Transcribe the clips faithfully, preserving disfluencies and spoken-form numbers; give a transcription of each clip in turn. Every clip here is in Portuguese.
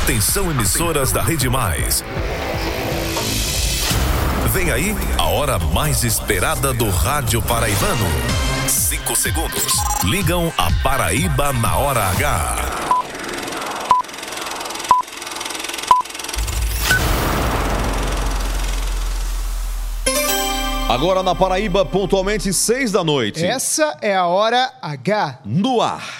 Atenção, emissoras da Rede Mais. Vem aí a hora mais esperada do rádio paraibano. Cinco segundos. Ligam a Paraíba na hora H. Agora na Paraíba, pontualmente seis da noite. Essa é a hora H. No ar.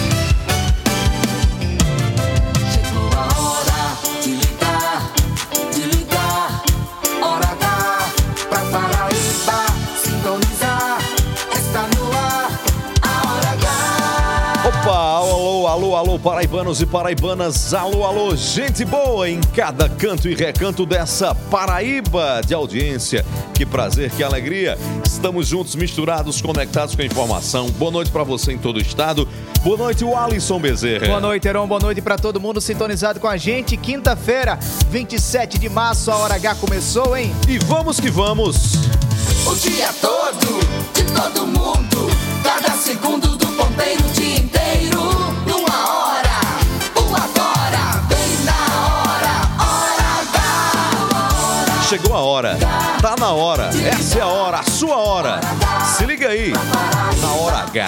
Alô, alô, alô, paraibanos e paraibanas, alô, alô, gente boa em cada canto e recanto dessa Paraíba de audiência. Que prazer, que alegria. Estamos juntos, misturados, conectados com a informação. Boa noite para você em todo o estado. Boa noite, o Alisson Bezerra. Boa noite, Heron. Boa noite para todo mundo sintonizado com a gente. Quinta-feira, vinte e sete de março, a hora H começou, hein? E vamos que vamos. O dia todo, de todo mundo, cada segundo do ponteiro, o dia inteiro, numa hora, o agora, bem na hora, hora H. Chegou a hora, tá na hora, essa é a hora, a sua hora. Se liga aí, na hora H.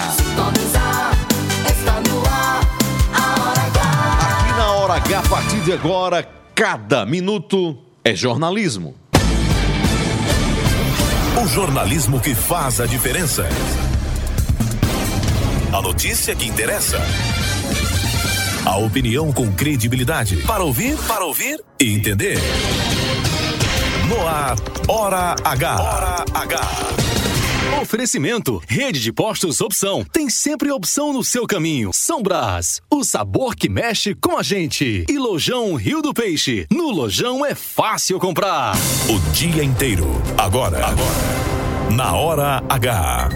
Aqui na hora H, a partir de agora, cada minuto é jornalismo. O jornalismo que faz a diferença. A notícia que interessa. A opinião com credibilidade. Para ouvir, para ouvir e entender. No ar, Hora H. Hora H. Oferecimento, Rede de Postos Opção. Tem sempre opção no seu caminho. São Brás, o sabor que mexe com a gente. E Lojão Rio do Peixe. No Lojão é fácil comprar. O dia inteiro. Agora. Agora. Na Hora H.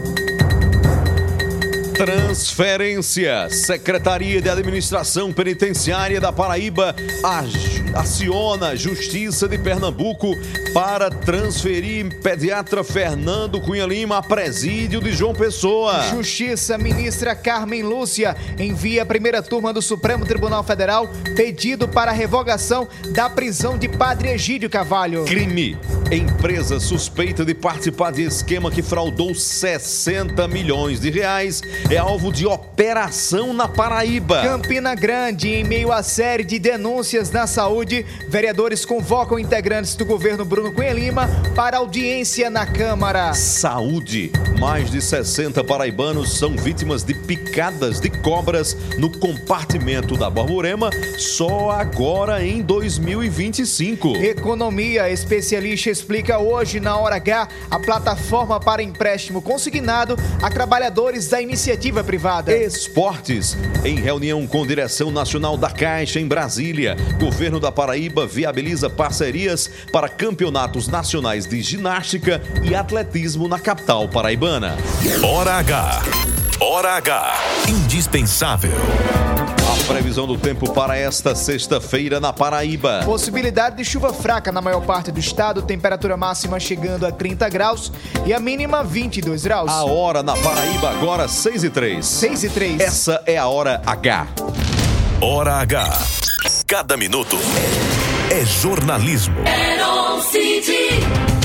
Transferência. Secretaria de Administração Penitenciária da Paraíba aciona Justiça de Pernambuco para transferir pediatra Fernando Cunha Lima a presídio de João Pessoa. Justiça, ministra Carmen Lúcia envia a primeira turma do Supremo Tribunal Federal pedido para revogação da prisão de Padre Egídio Carvalho. Crime. Empresa suspeita de participar de esquema que fraudou sessenta milhões de reais é alvo de operação na Paraíba. Campina Grande, em meio à série de denúncias na saúde, vereadores convocam integrantes do governo Bruno Cunha Lima para audiência na Câmara. Saúde. Mais de sessenta paraibanos são vítimas de picadas de cobras no compartimento da Borborema só agora em dois mil e vinte e cinco. Economia. Especialista explica hoje na Hora H a plataforma para empréstimo consignado a trabalhadores da iniciativa privada. Esportes. Em reunião com direção nacional da Caixa em Brasília, governo da Paraíba viabiliza parcerias para campeonatos nacionais de ginástica e atletismo na capital paraibana. Hora H. Hora H. Indispensável. A previsão do tempo para esta sexta-feira na Paraíba. Possibilidade de chuva fraca na maior parte do estado, temperatura máxima chegando a trinta graus e a mínima vinte e dois graus. A hora na Paraíba agora seis e três. seis e três. Essa é a Hora H. Hora H. Cada minuto é jornalismo. Heron City.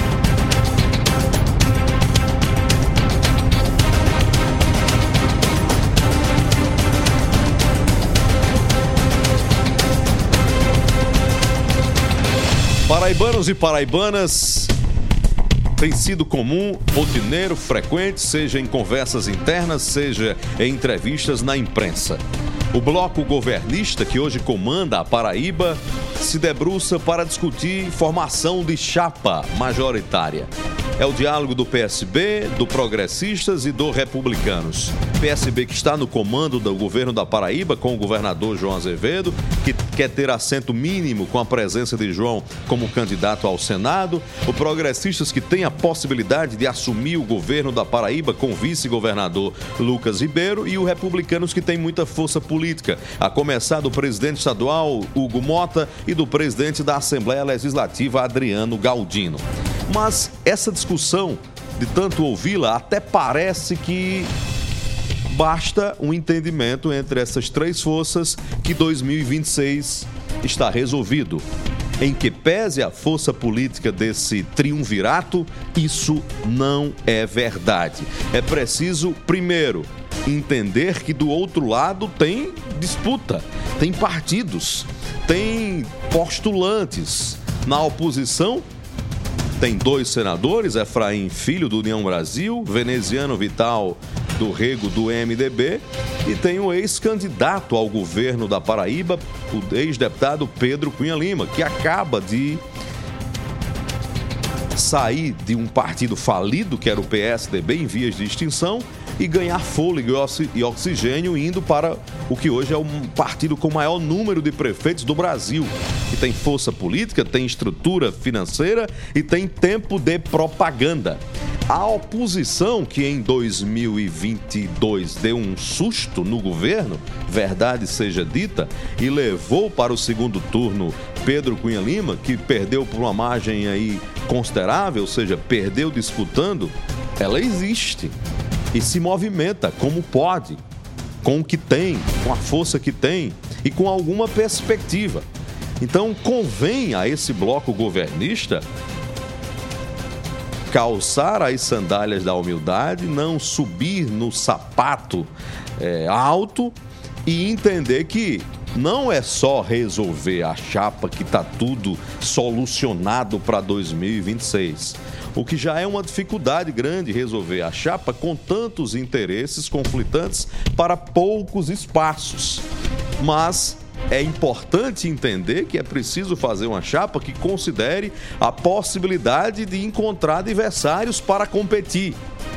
Paraibanos e paraibanas, tem sido comum, rotineiro, frequente, seja em conversas internas, seja em entrevistas na imprensa. O bloco governista, que hoje comanda a Paraíba, se debruça para discutir formação de chapa majoritária. É o diálogo do P S B, do Progressistas e do Republicanos. P S B que está no comando do governo da Paraíba com o governador João Azevedo, que quer ter assento mínimo com a presença de João como candidato ao Senado. O Progressistas que tem a possibilidade de assumir o governo da Paraíba com o vice-governador Lucas Ribeiro. E o Republicanos que tem muita força política, a começar do presidente estadual Hugo Mota e do presidente da Assembleia Legislativa Adriano Galdino. Mas essa discussão, de tanto ouvi-la, até parece que basta um entendimento entre essas três forças que dois mil e vinte e seis está resolvido. Em que pese a força política desse triunvirato, isso não é verdade. É preciso, primeiro, entender que do outro lado tem disputa, tem partidos, tem postulantes. Na oposição, tem dois senadores, Efraim Filho, do União Brasil, Veneziano Vital, do Rego, do M D B, e tem o ex-candidato ao governo da Paraíba, o ex-deputado Pedro Cunha Lima, que acaba de sair de um partido falido, que era o P S D B, em vias de extinção, e ganhar fôlego e oxigênio indo para o que hoje é o partido com o maior número de prefeitos do Brasil, que tem força política, tem estrutura financeira e tem tempo de propaganda. A oposição, que em dois mil e vinte e dois deu um susto no governo, verdade seja dita, e levou para o segundo turno Pedro Cunha Lima, que perdeu por uma margem aí considerável, ou seja, perdeu disputando, ela existe e se movimenta como pode, com o que tem, com a força que tem e com alguma perspectiva. Então convém a esse bloco governista calçar as sandálias da humildade, não subir no sapato é, alto e entender que não é só resolver a chapa que está tudo solucionado para dois mil e vinte e seis. O que já é uma dificuldade grande resolver a chapa com tantos interesses conflitantes para poucos espaços. Mas é importante entender que é preciso fazer uma chapa que considere a possibilidade de encontrar adversários para competir.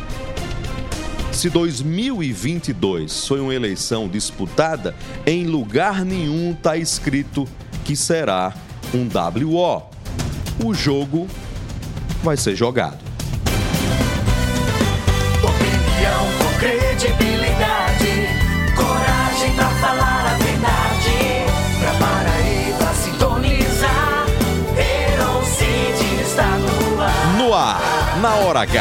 Se dois mil e vinte e dois foi uma eleição disputada, em lugar nenhum está escrito que será um W O. O jogo vai ser jogado. Opinião com credibilidade, coragem pra falar a verdade, pra Paraíba sintonizar, Heron City está no ar. No ar, na Hora H.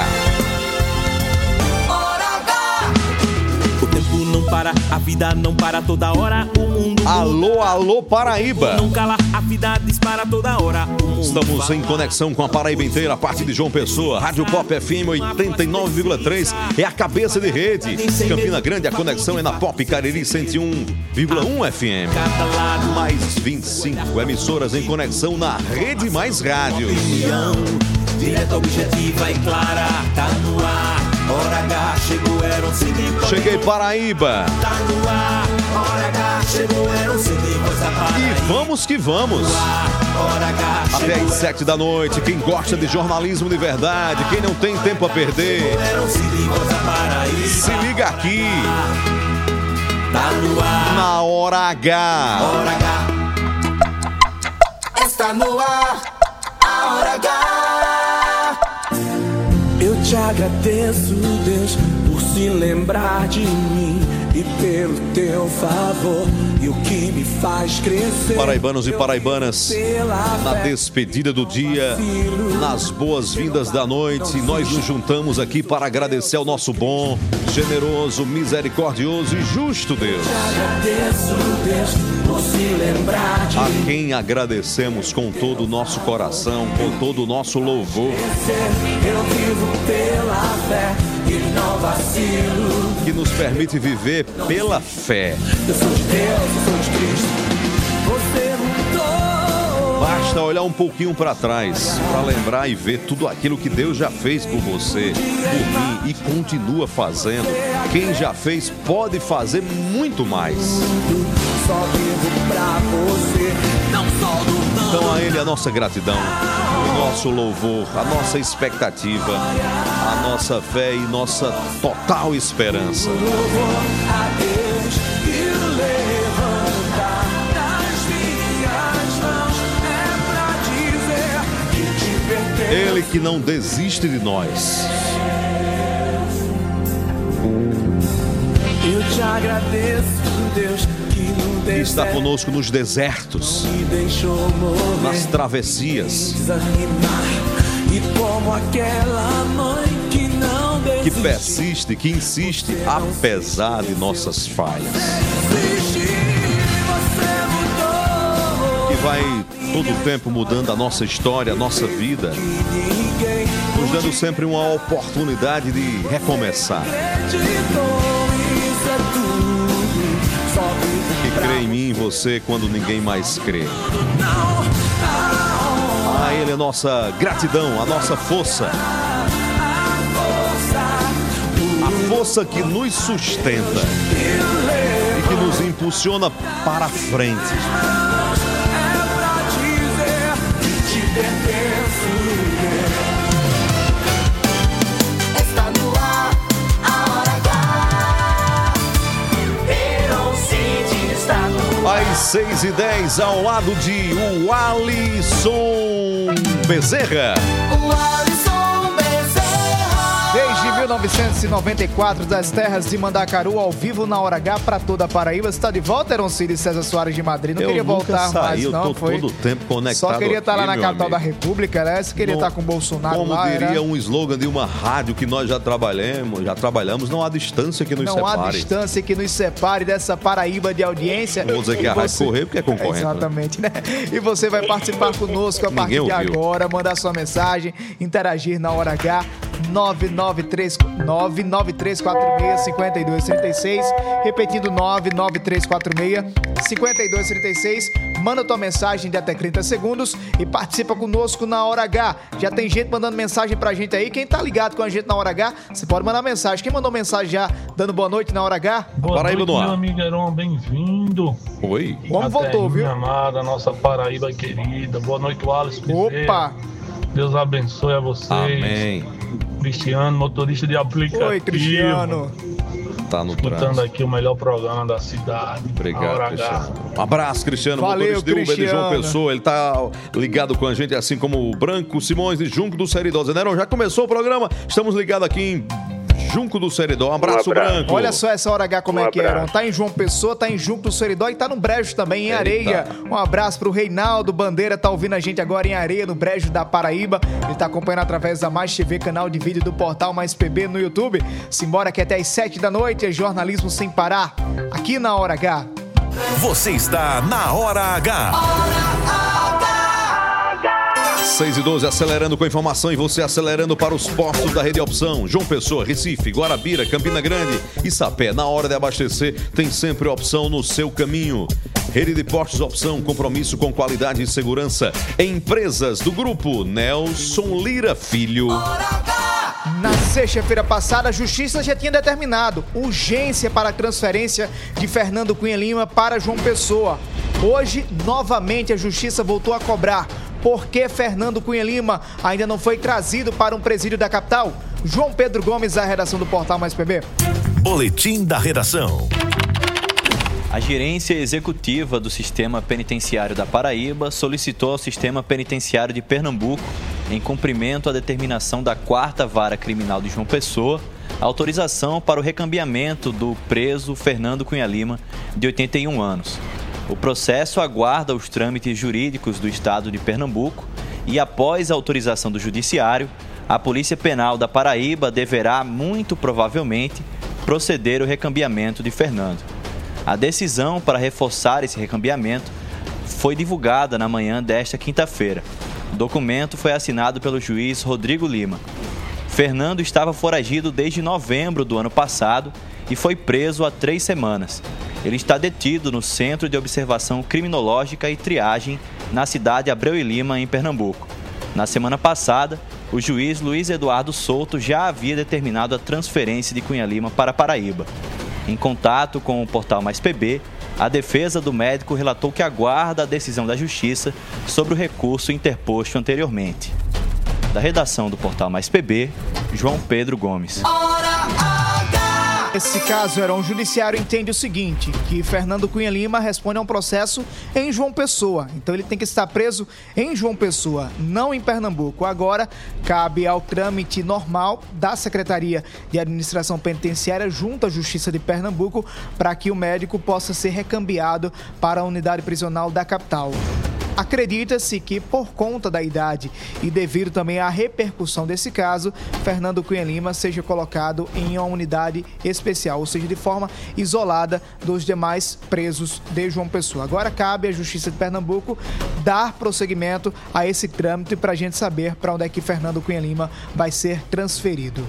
Não para, a vida não para toda hora, o mundo... Alô, alô, Paraíba! Não cala, a vida dispara toda hora, o mundo... Estamos em conexão com a Paraíba inteira, a parte de João Pessoa. Rádio Pop F M oitenta e nove vírgula três é a cabeça de rede. Campina Grande, a conexão é na Pop Cariri cento e um vírgula um F M. Mais vinte e cinco emissoras em conexão na Rede Mais Rádio. Direta, objetiva e clara, tá no ar. Hora H, chegou, era um seguinte. Cheguei, Paraíba. Tá no ar. Hora H, chegou, era um seguinte. E vamos que vamos. Hora H, até às sete da noite. Quem gosta de jornalismo de verdade, quem não tem tempo a perder, se liga aqui. Tá no ar. Na Hora H. Hora H. Está no ar. A Hora H. Eu te agradeço, Deus, por se lembrar de mim e pelo teu favor e o que me faz crescer. Paraibanos e paraibanas, na despedida do dia, nas boas-vindas da noite, nós nos juntamos aqui para agradecer ao nosso bom, generoso, misericordioso e justo Deus. Eu te agradeço, Deus, por se lembrar de a mim. quem agradecemos com todo o nosso coração, com todo o nosso louvor. Eu vivo pela fé e não vacilo. Que nos permite viver pela fé. Eu sou de Deus, eu sou de Cristo. Você mudou. Basta olhar um pouquinho para trás para lembrar e ver tudo aquilo que Deus já fez por você, por mim e continua fazendo. Quem já fez pode fazer muito mais. Só vivo pra você. Não sou do Então a Ele a nossa gratidão, o nosso louvor, a nossa expectativa, a nossa fé e nossa total esperança. a Deus e levantar nas minhas mãos é pra dizer que te pertence. Ele que não desiste de nós. Eu te agradeço, Deus, que no Que está deserto conosco nos desertos, me deixou morrer, nas travessias, desanimar. E como aquela mãe que não que desistiu, persiste, que insiste, apesar de nossas falhas. desistir, você mudou. Que vai todo o tempo mudando a nossa história, a nossa vida, nos dando sempre uma oportunidade de recomeçar. Que crê em mim e você quando ninguém mais crê. A Ele é a nossa gratidão, a nossa força. A força que nos sustenta e que nos impulsiona para a frente. Está no ar, a hora H. Herocide está no ar. Às seis e dez, ao lado de o Alisson Bezerra. O Alisson Bezerra. Desde mil novecentos e noventa e quatro, das terras de Mandacaru, ao vivo na Hora H para toda a Paraíba. Você está de volta, Heroncide e César Soares de Madrid? Não Eu queria nunca voltar saí, mais, eu não. tô Foi... todo o tempo conectado. Só queria estar lá aqui, na meu capital da amigo. República, né? Você queria Não, estar com o Bolsonaro Como lá, diria né? um slogan de uma rádio que nós já trabalhamos, já trabalhamos, não há distância que nos Não separe. há distância que nos separe dessa Paraíba de audiência. Não vou dizer que é a Rádio Você- Correio, porque é concorrente, né? Exatamente, né? E você vai participar conosco a partir Ninguém de ouviu. agora, mandar sua mensagem, interagir na Hora H, nove nove três quatro seis, cinco dois três seis, repetindo nove nove três quatro seis, cinco dois três seis. Manda tua mensagem de até trinta segundos e participa conosco na Hora H. Já tem gente mandando mensagem pra gente aí. Quem tá ligado com a gente na Hora H, você pode mandar mensagem. Quem mandou mensagem já dando boa noite na Hora H? Boa Paraíba noite, no ar. meu amigo Heron, bem-vindo. Oi. O homem A voltou, viu? terrinha amada, nossa Paraíba querida. Boa noite, Wallace Bezerra. Opa! Deus abençoe a vocês. Amém. Cristiano, motorista de aplicativo. Oi, Cristiano. Tá no Escutando trânsito. aqui o melhor programa da cidade. A Obrigado, Hora H. Cristiano. Um abraço, Cristiano. Valeu, motorista de Uber de João Cristiano. Pessoa. Ele tá ligado com a gente, assim como o Branco Simões de Junco do Seridó. Zeneron, já começou o programa. Estamos ligados aqui em Junco do Seridó. Um abraço, Um abraço. Branco. Olha só essa Hora H como Um é que era. abraço. Tá em João Pessoa, tá em Junco do Seridó e tá no Brejo também, em Eita. Areia. Um abraço pro Reinaldo Bandeira, tá ouvindo a gente agora em Areia, no Brejo da Paraíba. Ele tá acompanhando através da Mais T V, canal de vídeo do portal Mais P B no YouTube. Simbora que até às sete da noite é jornalismo sem parar, aqui na Hora H. Você está na Hora H. seis e doze, acelerando com a informação e você acelerando para os postos da Rede Opção. João Pessoa, Recife, Guarabira, Campina Grande e Sapé. Na hora de abastecer, tem sempre opção no seu caminho. Rede de Postos Opção, compromisso com qualidade e segurança. Empresas do grupo Nelson Lira Filho. Na sexta-feira passada, a Justiça já tinha determinado urgência para a transferência de Fernando Cunha Lima para João Pessoa. Hoje, novamente, a Justiça voltou a cobrar. Por que Fernando Cunha Lima ainda não foi trazido para um presídio da capital? João Pedro Gomes, da redação do Portal Mais P B. Boletim da Redação. A Gerência Executiva do Sistema Penitenciário da Paraíba solicitou ao Sistema Penitenciário de Pernambuco, em cumprimento à determinação da quarta Vara Criminal de João Pessoa, autorização para o recambiamento do preso Fernando Cunha Lima, de oitenta e um anos. O processo aguarda os trâmites jurídicos do Estado de Pernambuco e, após a autorização do Judiciário, a Polícia Penal da Paraíba deverá, muito provavelmente, proceder ao recambiamento de Fernando. A decisão para reforçar esse recambiamento foi divulgada na manhã desta quinta-feira. O documento foi assinado pelo juiz Rodrigo Lima. Fernando estava foragido desde novembro do ano passado e foi preso há três semanas. Ele está detido no Centro de Observação Criminológica e Triagem, na cidade de Abreu e Lima, em Pernambuco. Na semana passada, o juiz Luiz Eduardo Souto já havia determinado a transferência de Cunha Lima para Paraíba. Em contato com o portal Mais P B, a defesa do médico relatou que aguarda a decisão da Justiça sobre o recurso interposto anteriormente. Da redação do portal Mais P B, João Pedro Gomes. Esse caso era um judiciário entende o seguinte, que Fernando Cunha Lima responde a um processo em João Pessoa. Então ele tem que estar preso em João Pessoa, não em Pernambuco. Agora, cabe ao trâmite normal da Secretaria de Administração Penitenciária junto à Justiça de Pernambuco para que o médico possa ser recambiado para a unidade prisional da capital. Acredita-se que, por conta da idade e devido também à repercussão desse caso, Fernando Cunha Lima seja colocado em uma unidade especial, ou seja, de forma isolada dos demais presos de João Pessoa. Agora cabe à Justiça de Pernambuco dar prosseguimento a esse trâmite para a gente saber para onde é que Fernando Cunha Lima vai ser transferido.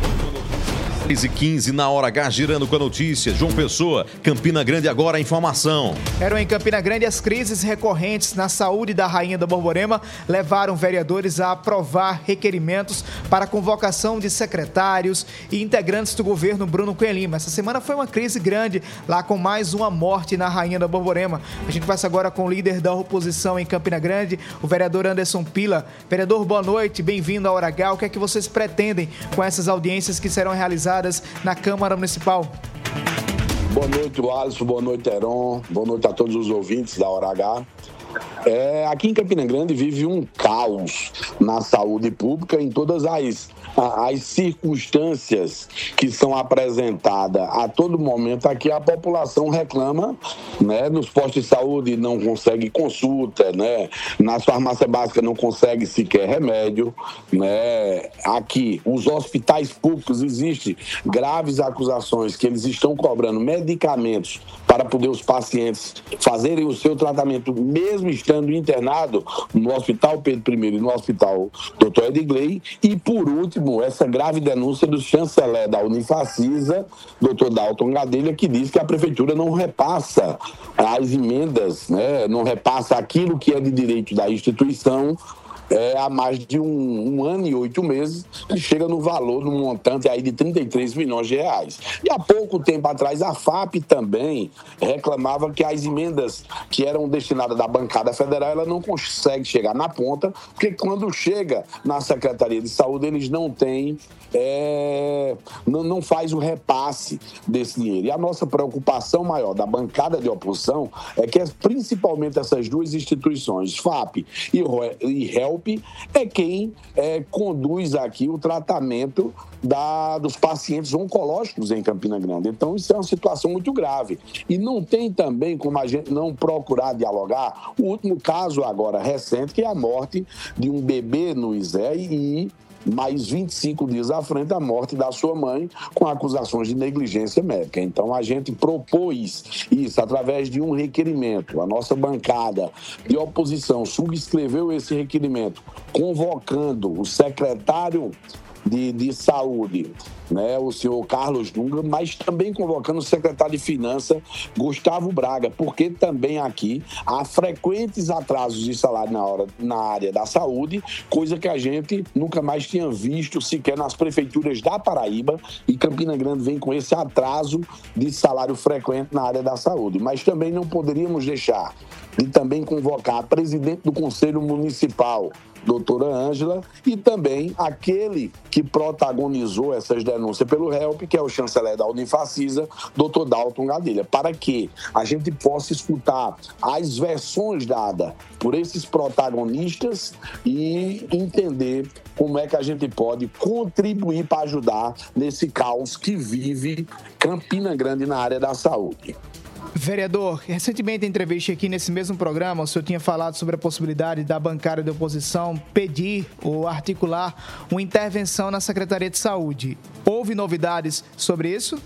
seis e quinze na hora H, girando com a notícia. João Pessoa, Campina Grande, agora a informação. Eram em Campina Grande as crises recorrentes na saúde da Rainha da Borborema levaram vereadores a aprovar requerimentos para a convocação de secretários e integrantes do governo Bruno Cunha Lima. Essa semana foi uma crise grande lá com mais uma morte na Rainha da Borborema. A gente passa agora com o líder da oposição em Campina Grande, o vereador Anderson Pila. Vereador, boa noite, bem-vindo à Hora H. O que é que vocês pretendem com essas audiências que serão realizadas na Câmara Municipal? Boa noite, Alisson. Boa noite, Heron. Boa noite a todos os ouvintes da Hora H. É, aqui em Campina Grande vive um caos na saúde pública em todas as, as circunstâncias que são apresentadas a todo momento. Aqui a população reclama, né? Nos postos de saúde não consegue consulta, né? Nas farmácias básicas não consegue sequer remédio, né? Aqui os hospitais públicos existem graves acusações que eles estão cobrando medicamentos para poder os pacientes fazerem o seu tratamento mesmo estando internado no Hospital Pedro primeiro e no Hospital doutor Edgley. E, por último, essa grave denúncia do chanceler da Unifacisa, doutor Dalton Gadelha, que diz que a Prefeitura não repassa as emendas, né, não repassa aquilo que é de direito da instituição, É, há mais de um, um ano e oito meses, que chega no valor, no montante aí de trinta e três milhões de reais. E há pouco tempo atrás, a F A P também reclamava que as emendas que eram destinadas da bancada federal, ela não consegue chegar na ponta, porque quando chega na Secretaria de Saúde, eles não têm, é, não, não faz o repasse desse dinheiro. E a nossa preocupação maior da bancada de oposição é que principalmente essas duas instituições, F A P e Help, é quem é, conduz aqui o tratamento da, dos pacientes oncológicos em Campina Grande. Então, isso é uma situação muito grave. E não tem também como a gente não procurar dialogar o último caso agora recente, que é a morte de um bebê no I S E e mais vinte e cinco dias à frente a morte da sua mãe com acusações de negligência médica. Então a gente propôs isso através de um requerimento. A nossa bancada de oposição subscreveu esse requerimento convocando o secretário De, de saúde, né, o senhor Carlos Dunga, mas também convocando o secretário de Finanças, Gustavo Braga, porque também aqui há frequentes atrasos de salário na, hora, na área da saúde, coisa que a gente nunca mais tinha visto sequer nas prefeituras da Paraíba, e Campina Grande vem com esse atraso de salário frequente na área da saúde. Mas também não poderíamos deixar de também convocar a presidente do Conselho Municipal, doutora Ângela, e também aquele que protagonizou essas denúncias pelo Help, que é o chanceler da Unifacisa, doutor Dalton Gadelha, para que a gente possa escutar as versões dadas por esses protagonistas e entender como é que a gente pode contribuir para ajudar nesse caos que vive Campina Grande na área da saúde. Vereador, recentemente em entrevista aqui nesse mesmo programa, o senhor tinha falado sobre a possibilidade da bancada de oposição pedir ou articular uma intervenção na Secretaria de Saúde. Houve novidades sobre isso?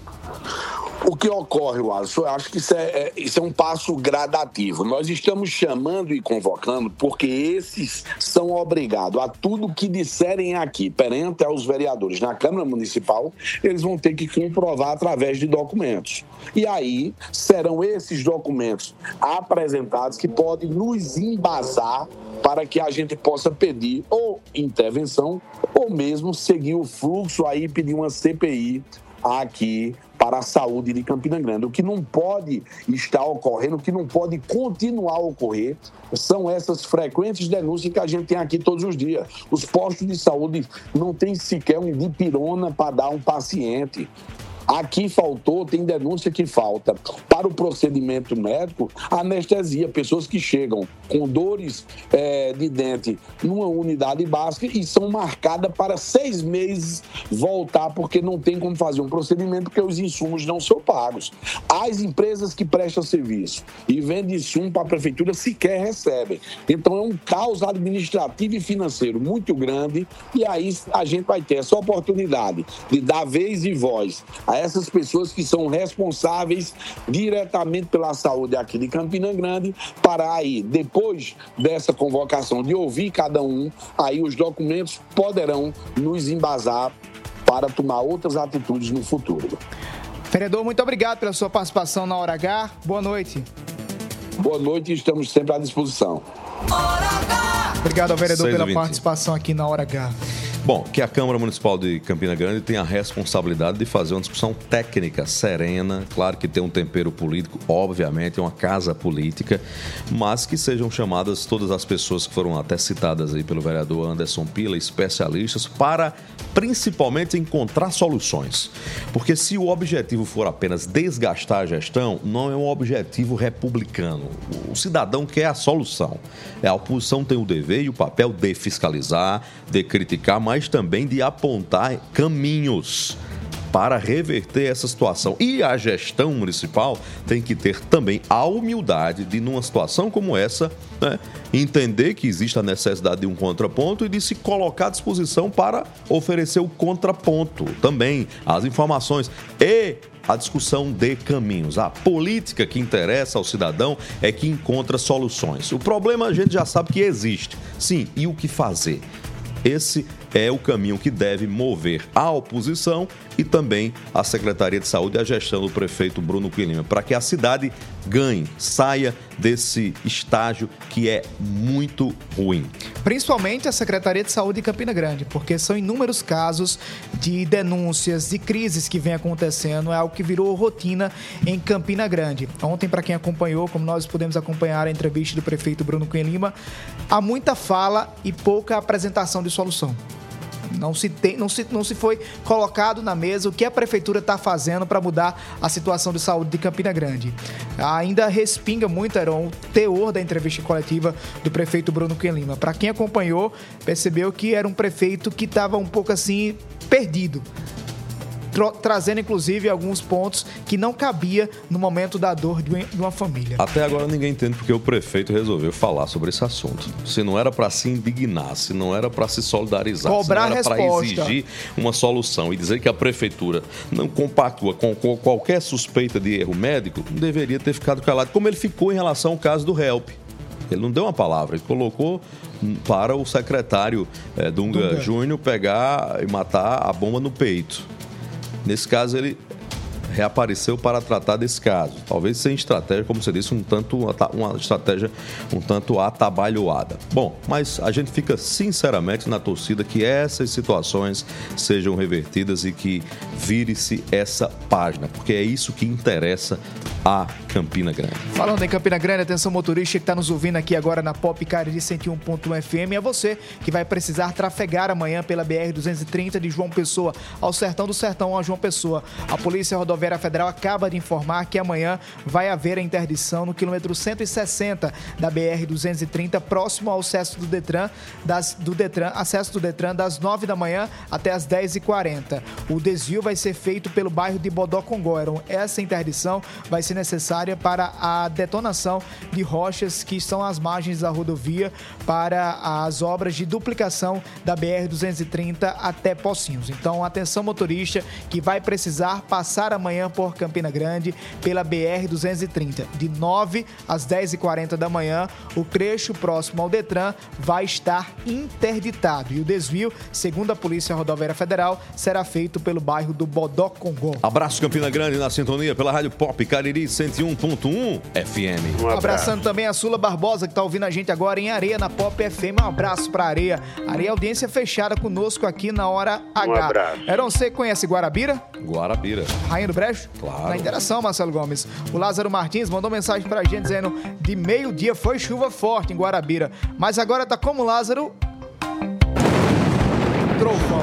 O que ocorre, Alisson, eu acho que isso é, é, isso é um passo gradativo. Nós estamos chamando e convocando porque esses são obrigados a tudo que disserem aqui perante aos vereadores na Câmara Municipal, eles vão ter que comprovar através de documentos. E aí serão esses documentos apresentados que podem nos embasar para que a gente possa pedir ou intervenção ou mesmo seguir o fluxo aí e pedir uma C P I aqui para a saúde de Campina Grande. O que não pode estar ocorrendo, o que não pode continuar a ocorrer, são essas frequentes denúncias que a gente tem aqui todos os dias. Os postos de saúde não têm sequer um dipirona para dar um paciente. Aqui faltou, tem denúncia que falta para o procedimento médico, anestesia, pessoas que chegam com dores é, de dente numa unidade básica e são marcadas para seis meses voltar, porque não tem como fazer um procedimento, porque os insumos não são pagos. As empresas que prestam serviço e vendem insumo para a prefeitura sequer recebem. Então é um caos administrativo e financeiro muito grande, e aí a gente vai ter essa oportunidade de dar vez e voz a essas pessoas que são responsáveis diretamente pela saúde aqui de Campina Grande, para aí, depois dessa convocação, de ouvir cada um, aí os documentos poderão nos embasar para tomar outras atitudes no futuro. Vereador, muito obrigado pela sua participação na Hora H. Boa noite. Boa noite e estamos sempre à disposição. Obrigado ao vereador seis e pela vinte. participação aqui na Hora H. Bom, que a Câmara Municipal de Campina Grande tem a responsabilidade de fazer uma discussão técnica, serena, claro que tem um tempero político, obviamente, é uma casa política, mas que sejam chamadas todas as pessoas que foram até citadas aí pelo vereador Anderson Pila, especialistas, para principalmente encontrar soluções. Porque se o objetivo for apenas desgastar a gestão, não é um objetivo republicano. O cidadão quer a solução. A oposição tem o dever e o papel de fiscalizar, de criticar, mas também de apontar caminhos para reverter essa situação. E a gestão municipal tem que ter também a humildade de, numa situação como essa, né, entender que existe a necessidade de um contraponto e de se colocar à disposição para oferecer o contraponto também, as informações e a discussão de caminhos. A política que interessa ao cidadão é que encontra soluções. O problema a gente já sabe que existe. Sim, e o que fazer? Esse é o caminho que deve mover a oposição e também a Secretaria de Saúde e a gestão do prefeito Bruno Quilima, para que a cidade ganhe, saia desse estágio que é muito ruim. Principalmente a Secretaria de Saúde de Campina Grande, porque são inúmeros casos de denúncias, de crises que vem acontecendo, é algo que virou rotina em Campina Grande. Ontem, para quem acompanhou, como nós pudemos acompanhar a entrevista do prefeito Bruno Quilima, há muita fala e pouca apresentação de solução. Não se, tem, não, se, não se foi colocado na mesa o que a prefeitura está fazendo para mudar a situação de saúde de Campina Grande. Ainda respinga muito, Heron, o teor da entrevista coletiva do prefeito Bruno Quilima. Para quem acompanhou, percebeu que era um prefeito que estava um pouco assim perdido, trazendo inclusive alguns pontos que não cabia no momento da dor de uma família. Até agora ninguém entende porque o prefeito resolveu falar sobre esse assunto. Se não era para se indignar, se não era para se solidarizar, cobrar se não era para exigir uma solução e dizer que a prefeitura não compactua com, com qualquer suspeita de erro médico, deveria ter ficado calado, como ele ficou em relação ao caso do Help. Ele não deu uma palavra, ele colocou para o secretário é, Dunga, Dunga Júnior pegar e matar a bomba no peito. Nesse caso, ele reapareceu para tratar desse caso. Talvez sem estratégia, como você disse, um tanto, uma estratégia um tanto atabalhoada. Bom, mas a gente fica sinceramente na torcida que essas situações sejam revertidas e que vire-se essa página, porque é isso que interessa a Campina Grande. Falando em Campina Grande, atenção motorista que está nos ouvindo aqui agora na Pop Cariri cento e um ponto um F M, é você que vai precisar trafegar amanhã pela B R duzentos e trinta de João Pessoa ao Sertão do Sertão a João Pessoa. A Polícia Rodoviária Federal acaba de informar que amanhã vai haver a interdição no quilômetro cento e sessenta da B R duzentos e trinta, próximo ao acesso do Detran, das, do Detran, acesso do Detran das nove da manhã até as dez e quarenta. O desvio vai ser feito pelo bairro de Bodocongó. Essa interdição vai ser necessária para a detonação de rochas que estão às margens da rodovia para as obras de duplicação da B R duzentos e trinta até Pocinhos. Então, atenção motorista que vai precisar passar amanhã por Campina Grande pela B R duzentos e trinta. De nove às dez e quarenta da manhã, o trecho próximo ao Detran vai estar interditado. E o desvio, segundo a Polícia Rodoviária Federal, será feito pelo bairro do Bodocongó. Abraço Campina Grande na sintonia pela Rádio Pop Cariri cento e um ponto um F M. Um abraçando também a Sula Barbosa, que está ouvindo a gente agora em Areia, na Pop F M. Um abraço para Areia. Areia, audiência fechada conosco aqui na Hora H. Um abraço. Heron, você conhece Guarabira? Guarabira. Rainha do Brejo? Claro. Na interação, Marcelo Gomes. O Lázaro Martins mandou mensagem pra gente dizendo: de meio-dia foi chuva forte em Guarabira. Mas agora tá como, Lázaro? Trovão.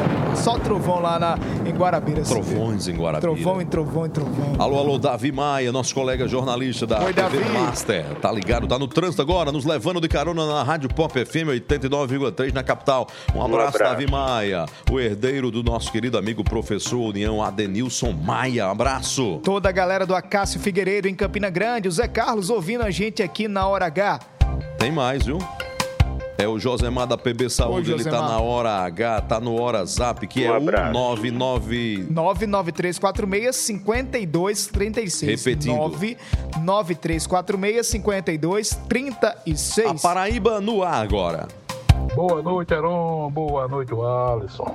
só trovão lá na, em Guarabira. Trovões em Guarabira. Trovão em trovão em trovão. Alô, alô, Davi Maia, nosso colega jornalista da Oi, T V Davi. Master. Tá ligado, tá no trânsito agora, nos levando de carona na Rádio Pop F M oitenta e nove vírgula três na capital. Um abraço, um abraço, Davi Maia, o herdeiro do nosso querido amigo professor União Adenilson Maia. Um abraço. Toda a galera do Acácio Figueiredo em Campina Grande, o Zé Carlos ouvindo a gente aqui na Hora H. Tem mais, viu? É o Josemar da P B Saúde, Oi, ele tá na Hora H, tá no Hora Zap, que Um é abraço. um nove nove... nove nove três quatro seis, cinco dois três seis. Repetindo. nove nove três quatro seis, cinco dois três seis. A Paraíba no ar agora. Boa noite, Heron. Boa noite, Alisson.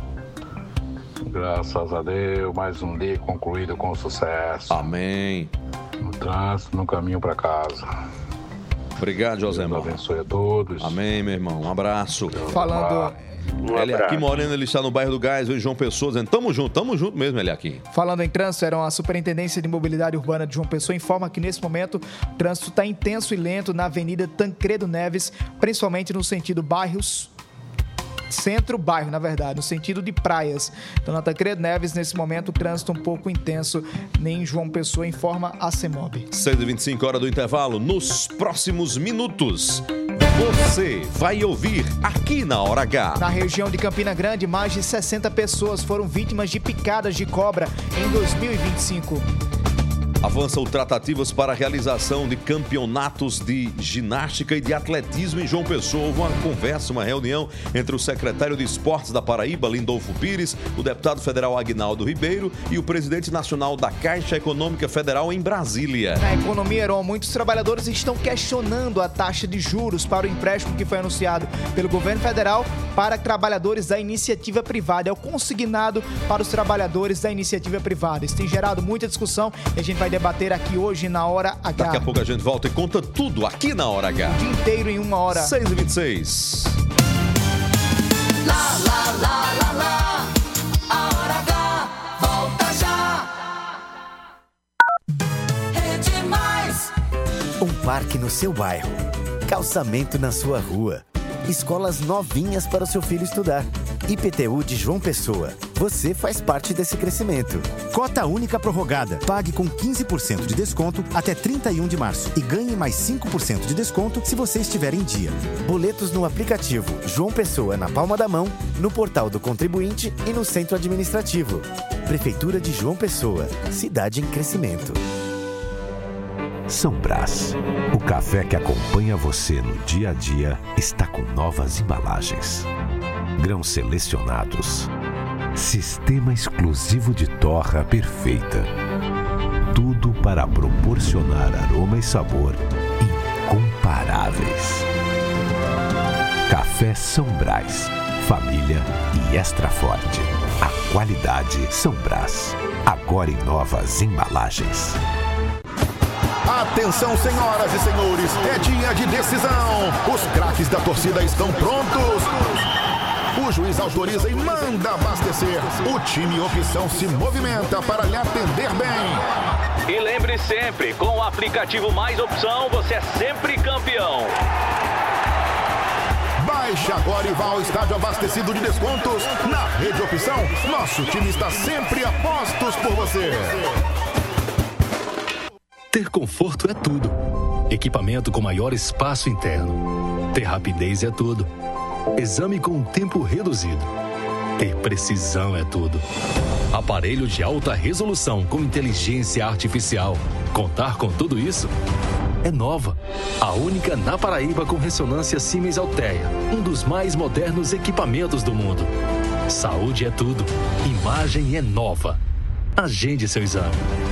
Graças a Deus, mais um dia concluído com sucesso. Amém. No trânsito, no caminho para casa. Obrigado, Josemar. Deus abençoe a todos. Amém, meu irmão. Um abraço. Falando... Um ele aqui moreno, ele está no bairro do Gás, em João Pessoa, dizendo, tamo junto, tamo junto mesmo, ele aqui. Falando em trânsito, era a Superintendência de Mobilidade Urbana de João Pessoa informa que nesse momento o trânsito está intenso e lento na Avenida Tancredo Neves, principalmente no sentido bairros centro-bairro, na verdade, no sentido de praias. Então, na Tancredo Neves, nesse momento, o trânsito um pouco intenso em João Pessoa, informa a CEMOB. seis e vinte e cinco, hora do intervalo. Nos próximos minutos, você vai ouvir aqui na Hora H. Na região de Campina Grande, mais de sessenta pessoas foram vítimas de picadas de cobra em dois mil e vinte e cinco. Avançam tratativas para a realização de campeonatos de ginástica e de atletismo em João Pessoa. Houve uma conversa, uma reunião entre o secretário de Esportes da Paraíba, Lindolfo Pires, o deputado federal Aguinaldo Ribeiro e o presidente nacional da Caixa Econômica Federal em Brasília. Na economia, Heron, muitos trabalhadores estão questionando a taxa de juros para o empréstimo que foi anunciado pelo governo federal para trabalhadores da iniciativa privada. É o consignado para os trabalhadores da iniciativa privada. Isso tem gerado muita discussão e a gente vai debater aqui hoje na Hora H. Daqui a pouco a gente volta e conta tudo aqui na Hora H. O dia inteiro em uma hora. seis e vinte e seis. Lá, lá, lá, lá, lá. A Hora H volta já. Rede Mais. Um parque no seu bairro. Calçamento na sua rua. Escolas novinhas para o seu filho estudar. I P T U de João Pessoa. Você faz parte desse crescimento. Cota única prorrogada. Pague com quinze por cento de desconto até trinta e um de março. E ganhe mais cinco por cento de desconto se você estiver em dia. Boletos no aplicativo João Pessoa na palma da mão, no portal do contribuinte e no centro administrativo. Prefeitura de João Pessoa. Cidade em crescimento. São Brás, o café que acompanha você no dia a dia, está com novas embalagens. Grãos selecionados. Sistema exclusivo de torra perfeita. Tudo para proporcionar aroma e sabor incomparáveis. Café São Brás, família e extra forte. A qualidade São Brás, agora em novas embalagens. Atenção, senhoras e senhores, é dia de decisão. Os craques da torcida estão prontos. O juiz autoriza e manda abastecer. O time Opção se movimenta para lhe atender bem. E lembre sempre, com o aplicativo Mais Opção, você é sempre campeão. Baixe agora e vá ao estádio abastecido de descontos. Na Rede Opção, nosso time está sempre a postos por você. Ter conforto é tudo. Equipamento com maior espaço interno. Ter rapidez é tudo. Exame com tempo reduzido. Ter precisão é tudo. Aparelho de alta resolução com inteligência artificial. Contar com tudo isso? É Nova. A única na Paraíba com ressonância Siemens Altéia. Um dos mais modernos equipamentos do mundo. Saúde é tudo. Imagem é Nova. Agende seu exame.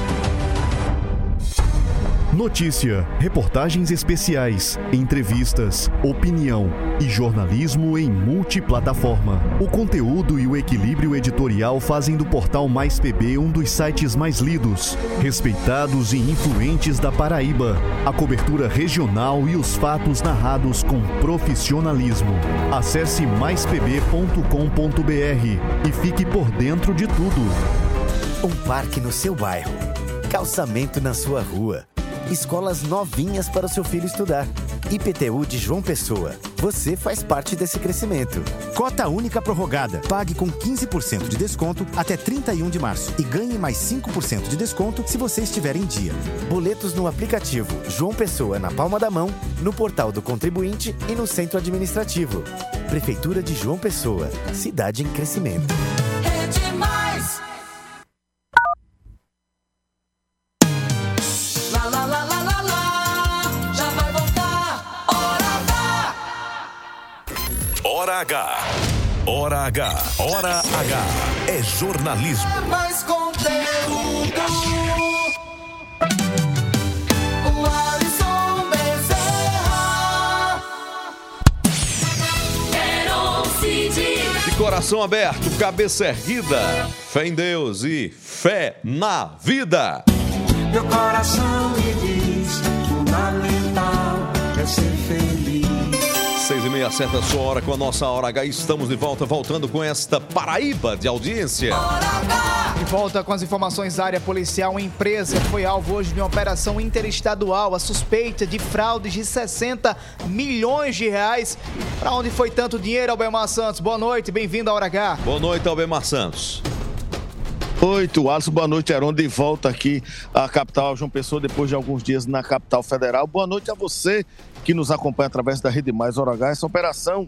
Notícia, reportagens especiais, entrevistas, opinião e jornalismo em multiplataforma. O conteúdo e o equilíbrio editorial fazem do portal Mais P B um dos sites mais lidos, respeitados e influentes da Paraíba. A cobertura regional e os fatos narrados com profissionalismo. Acesse mais p b ponto com ponto b r e fique por dentro de tudo. Um parque no seu bairro. Calçamento na sua rua. Escolas novinhas para o seu filho estudar. I P T U de João Pessoa. Você faz parte desse crescimento. Cota única prorrogada. Pague com quinze por cento de desconto até trinta e um de março e ganhe mais cinco por cento de desconto se você estiver em dia. Boletos no aplicativo João Pessoa na palma da mão, no portal do contribuinte e no centro administrativo. Prefeitura de João Pessoa. Cidade em crescimento. É demais. Lá, lá, lá, lá, lá, lá. Já vai voltar. Hora H. Hora H. Hora H. Hora H. É jornalismo. É mais conteúdo. O Alisson Bezerra. Heron Cid. De coração aberto, cabeça erguida, fé em Deus e fé na vida. Meu coração me diz, fundamental é ser feliz. Seis e meia, certa sua hora com a nossa Hora H. Estamos de volta, voltando com esta Paraíba de audiência. De volta com as informações da área policial. Uma empresa foi alvo hoje de uma operação interestadual. A suspeita de fraudes de sessenta milhões de reais. Para onde foi tanto dinheiro, Albemar Santos? Boa noite, bem-vindo à Hora H. Boa noite, Albemar Santos. Oi, Alisson, boa noite, Heron, de volta aqui à capital João Pessoa, depois de alguns dias na capital federal. Boa noite a você que nos acompanha através da Rede Mais Hora H. Essa operação,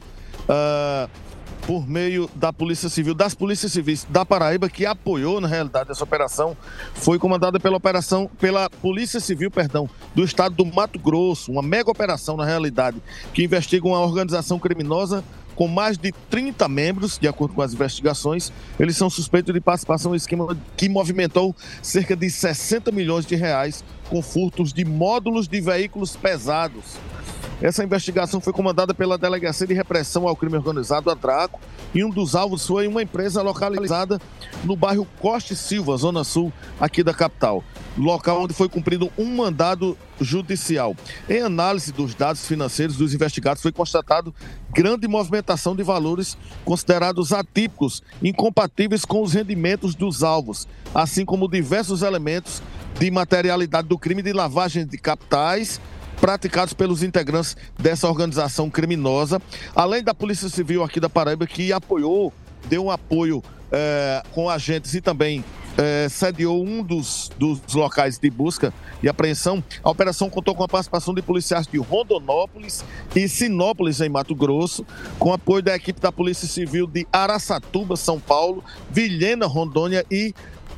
uh, por meio da Polícia Civil, das Polícias Civis da Paraíba, que apoiou, na realidade, essa operação, foi comandada pela operação, pela Polícia Civil, perdão, do estado do Mato Grosso, uma mega operação, na realidade, que investiga uma organização criminosa com mais de trinta membros, de acordo com as investigações. Eles são suspeitos de participação em esquema que movimentou cerca de sessenta milhões de reais com furtos de módulos de veículos pesados. Essa investigação foi comandada pela Delegacia de Repressão ao Crime Organizado, a DRACO, e um dos alvos foi uma empresa localizada no bairro Costa e Silva, zona sul, aqui da capital, local onde foi cumprido um mandado judicial. Em análise dos dados financeiros dos investigados, foi constatado grande movimentação de valores considerados atípicos, incompatíveis com os rendimentos dos alvos, assim como diversos elementos de materialidade do crime de lavagem de capitais praticados pelos integrantes dessa organização criminosa, além da Polícia Civil aqui da Paraíba, que apoiou, deu um apoio é, com agentes e também é, sediou um dos, dos locais de busca e apreensão. A operação contou com a participação de policiais de Rondonópolis e Sinópolis, em Mato Grosso, com apoio da equipe da Polícia Civil de Araçatuba, São Paulo, Vilhena, Rondônia e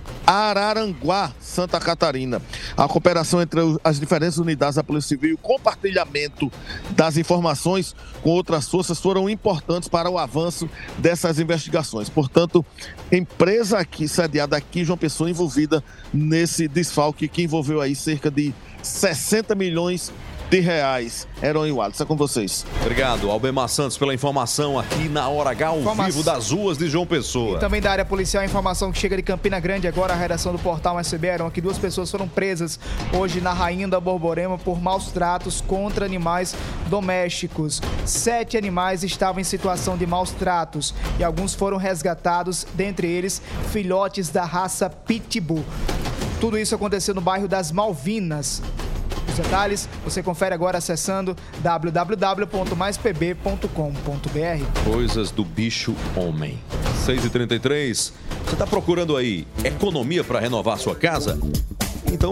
Araranguá, Santa Catarina. A cooperação entre as diferentes unidades da Polícia Civil e o compartilhamento das informações com outras forças foram importantes para o avanço dessas investigações. Portanto, empresa aqui, sediada aqui, João Pessoa, envolvida nesse desfalque que envolveu aí cerca de sessenta milhões de reais. Heron e Wallace, é com vocês. Obrigado, Albemar Santos, pela informação aqui na Hora H, ao Informa... vivo das ruas de João Pessoa. E também da área policial, a informação que chega de Campina Grande agora, a redação do portal S B, Heron, que duas pessoas foram presas hoje na Rainha da Borborema por maus tratos contra animais domésticos. Sete animais estavam em situação de maus tratos e alguns foram resgatados, dentre eles filhotes da raça Pitbull. Tudo isso aconteceu no bairro das Malvinas. Os detalhes você confere agora acessando w w w ponto mais p b ponto com ponto b r. Coisas do bicho homem. seis e trinta e três. Você está procurando aí economia para renovar sua casa? Então,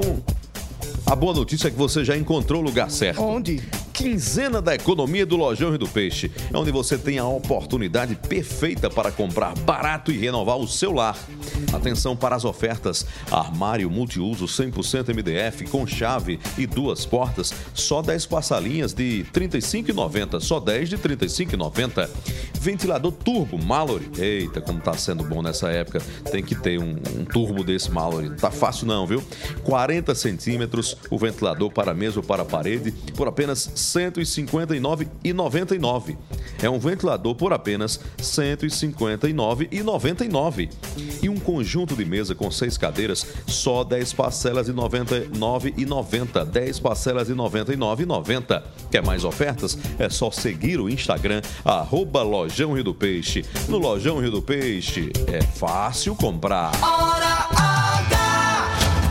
a boa notícia é que você já encontrou o lugar certo. Onde? Quinzena da Economia do Lojão Rio do Peixe, é onde você tem a oportunidade perfeita para comprar barato e renovar o seu lar. Atenção para as ofertas: armário multiuso cem por cento M D F com chave e duas portas, só dez passalinhas de trinta e cinco reais e noventa centavos, só dez de trinta e cinco reais e noventa centavos. Ventilador turbo Mallory, eita, como tá sendo bom nessa época, tem que ter um, um turbo desse Mallory, não tá fácil não, viu? quarenta centímetros, o ventilador para mesa ou para parede, por apenas cento e cinquenta e nove reais e noventa e nove centavos. É um ventilador por apenas cento e cinquenta e nove reais e noventa e nove centavos. E um conjunto de mesa com seis cadeiras, só dez parcelas de noventa e nove reais e noventa centavos. dez parcelas de noventa e nove reais e noventa centavos. Quer mais ofertas? É só seguir o Instagram, arroba Lojão Rio do Peixe. No Lojão Rio do Peixe, é fácil comprar. Hora H.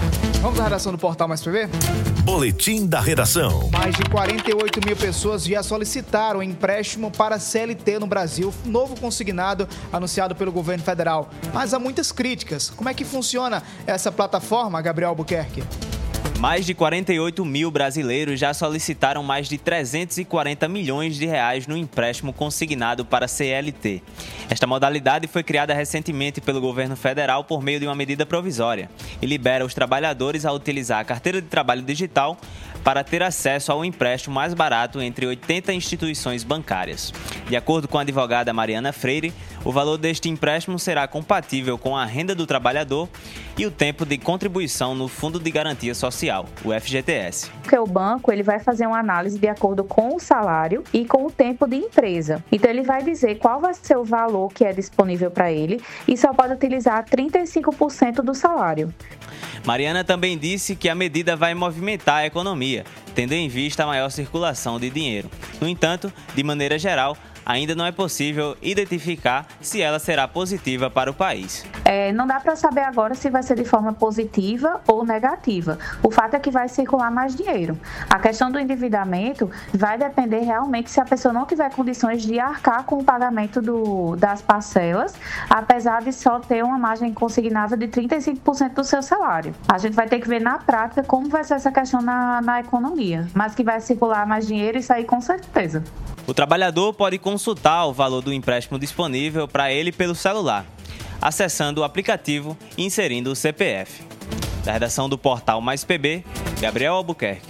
Vamos à redação do Portal Mais P B? Boletim da redação. Mais de quarenta e oito mil pessoas já solicitaram empréstimo para C L T no Brasil, novo consignado anunciado pelo governo federal. Mas há muitas críticas. Como é que funciona essa plataforma, Gabriel Albuquerque? Mais de quarenta e oito mil brasileiros já solicitaram mais de trezentos e quarenta milhões de reais no empréstimo consignado para C L T. Esta modalidade foi criada recentemente pelo governo federal por meio de uma medida provisória e libera os trabalhadores a utilizar a carteira de trabalho digital para ter acesso ao empréstimo mais barato entre oitenta instituições bancárias. De acordo com a advogada Mariana Freire, o valor deste empréstimo será compatível com a renda do trabalhador e o tempo de contribuição no Fundo de Garantia Social, o F G T S. Porque o banco ele vai fazer uma análise de acordo com o salário e com o tempo de empresa. Então ele vai dizer qual vai ser o valor que é disponível para ele e só pode utilizar trinta e cinco por cento do salário. Mariana também disse que a medida vai movimentar a economia, tendo em vista a maior circulação de dinheiro. No entanto, de maneira geral, ainda não é possível identificar se ela será positiva para o país. É, não dá para saber agora se vai ser de forma positiva ou negativa. O fato é que vai circular mais dinheiro. A questão do endividamento vai depender realmente se a pessoa não tiver condições de arcar com o pagamento do, das parcelas, apesar de só ter uma margem consignável de trinta e cinco por cento do seu salário. A gente vai ter que ver na prática como vai ser essa questão na, na economia, mas que vai circular mais dinheiro, isso aí com certeza. O trabalhador pode consultar o valor do empréstimo disponível para ele pelo celular, acessando o aplicativo e inserindo o C P F. Da redação do Portal Mais P B, Gabriel Albuquerque.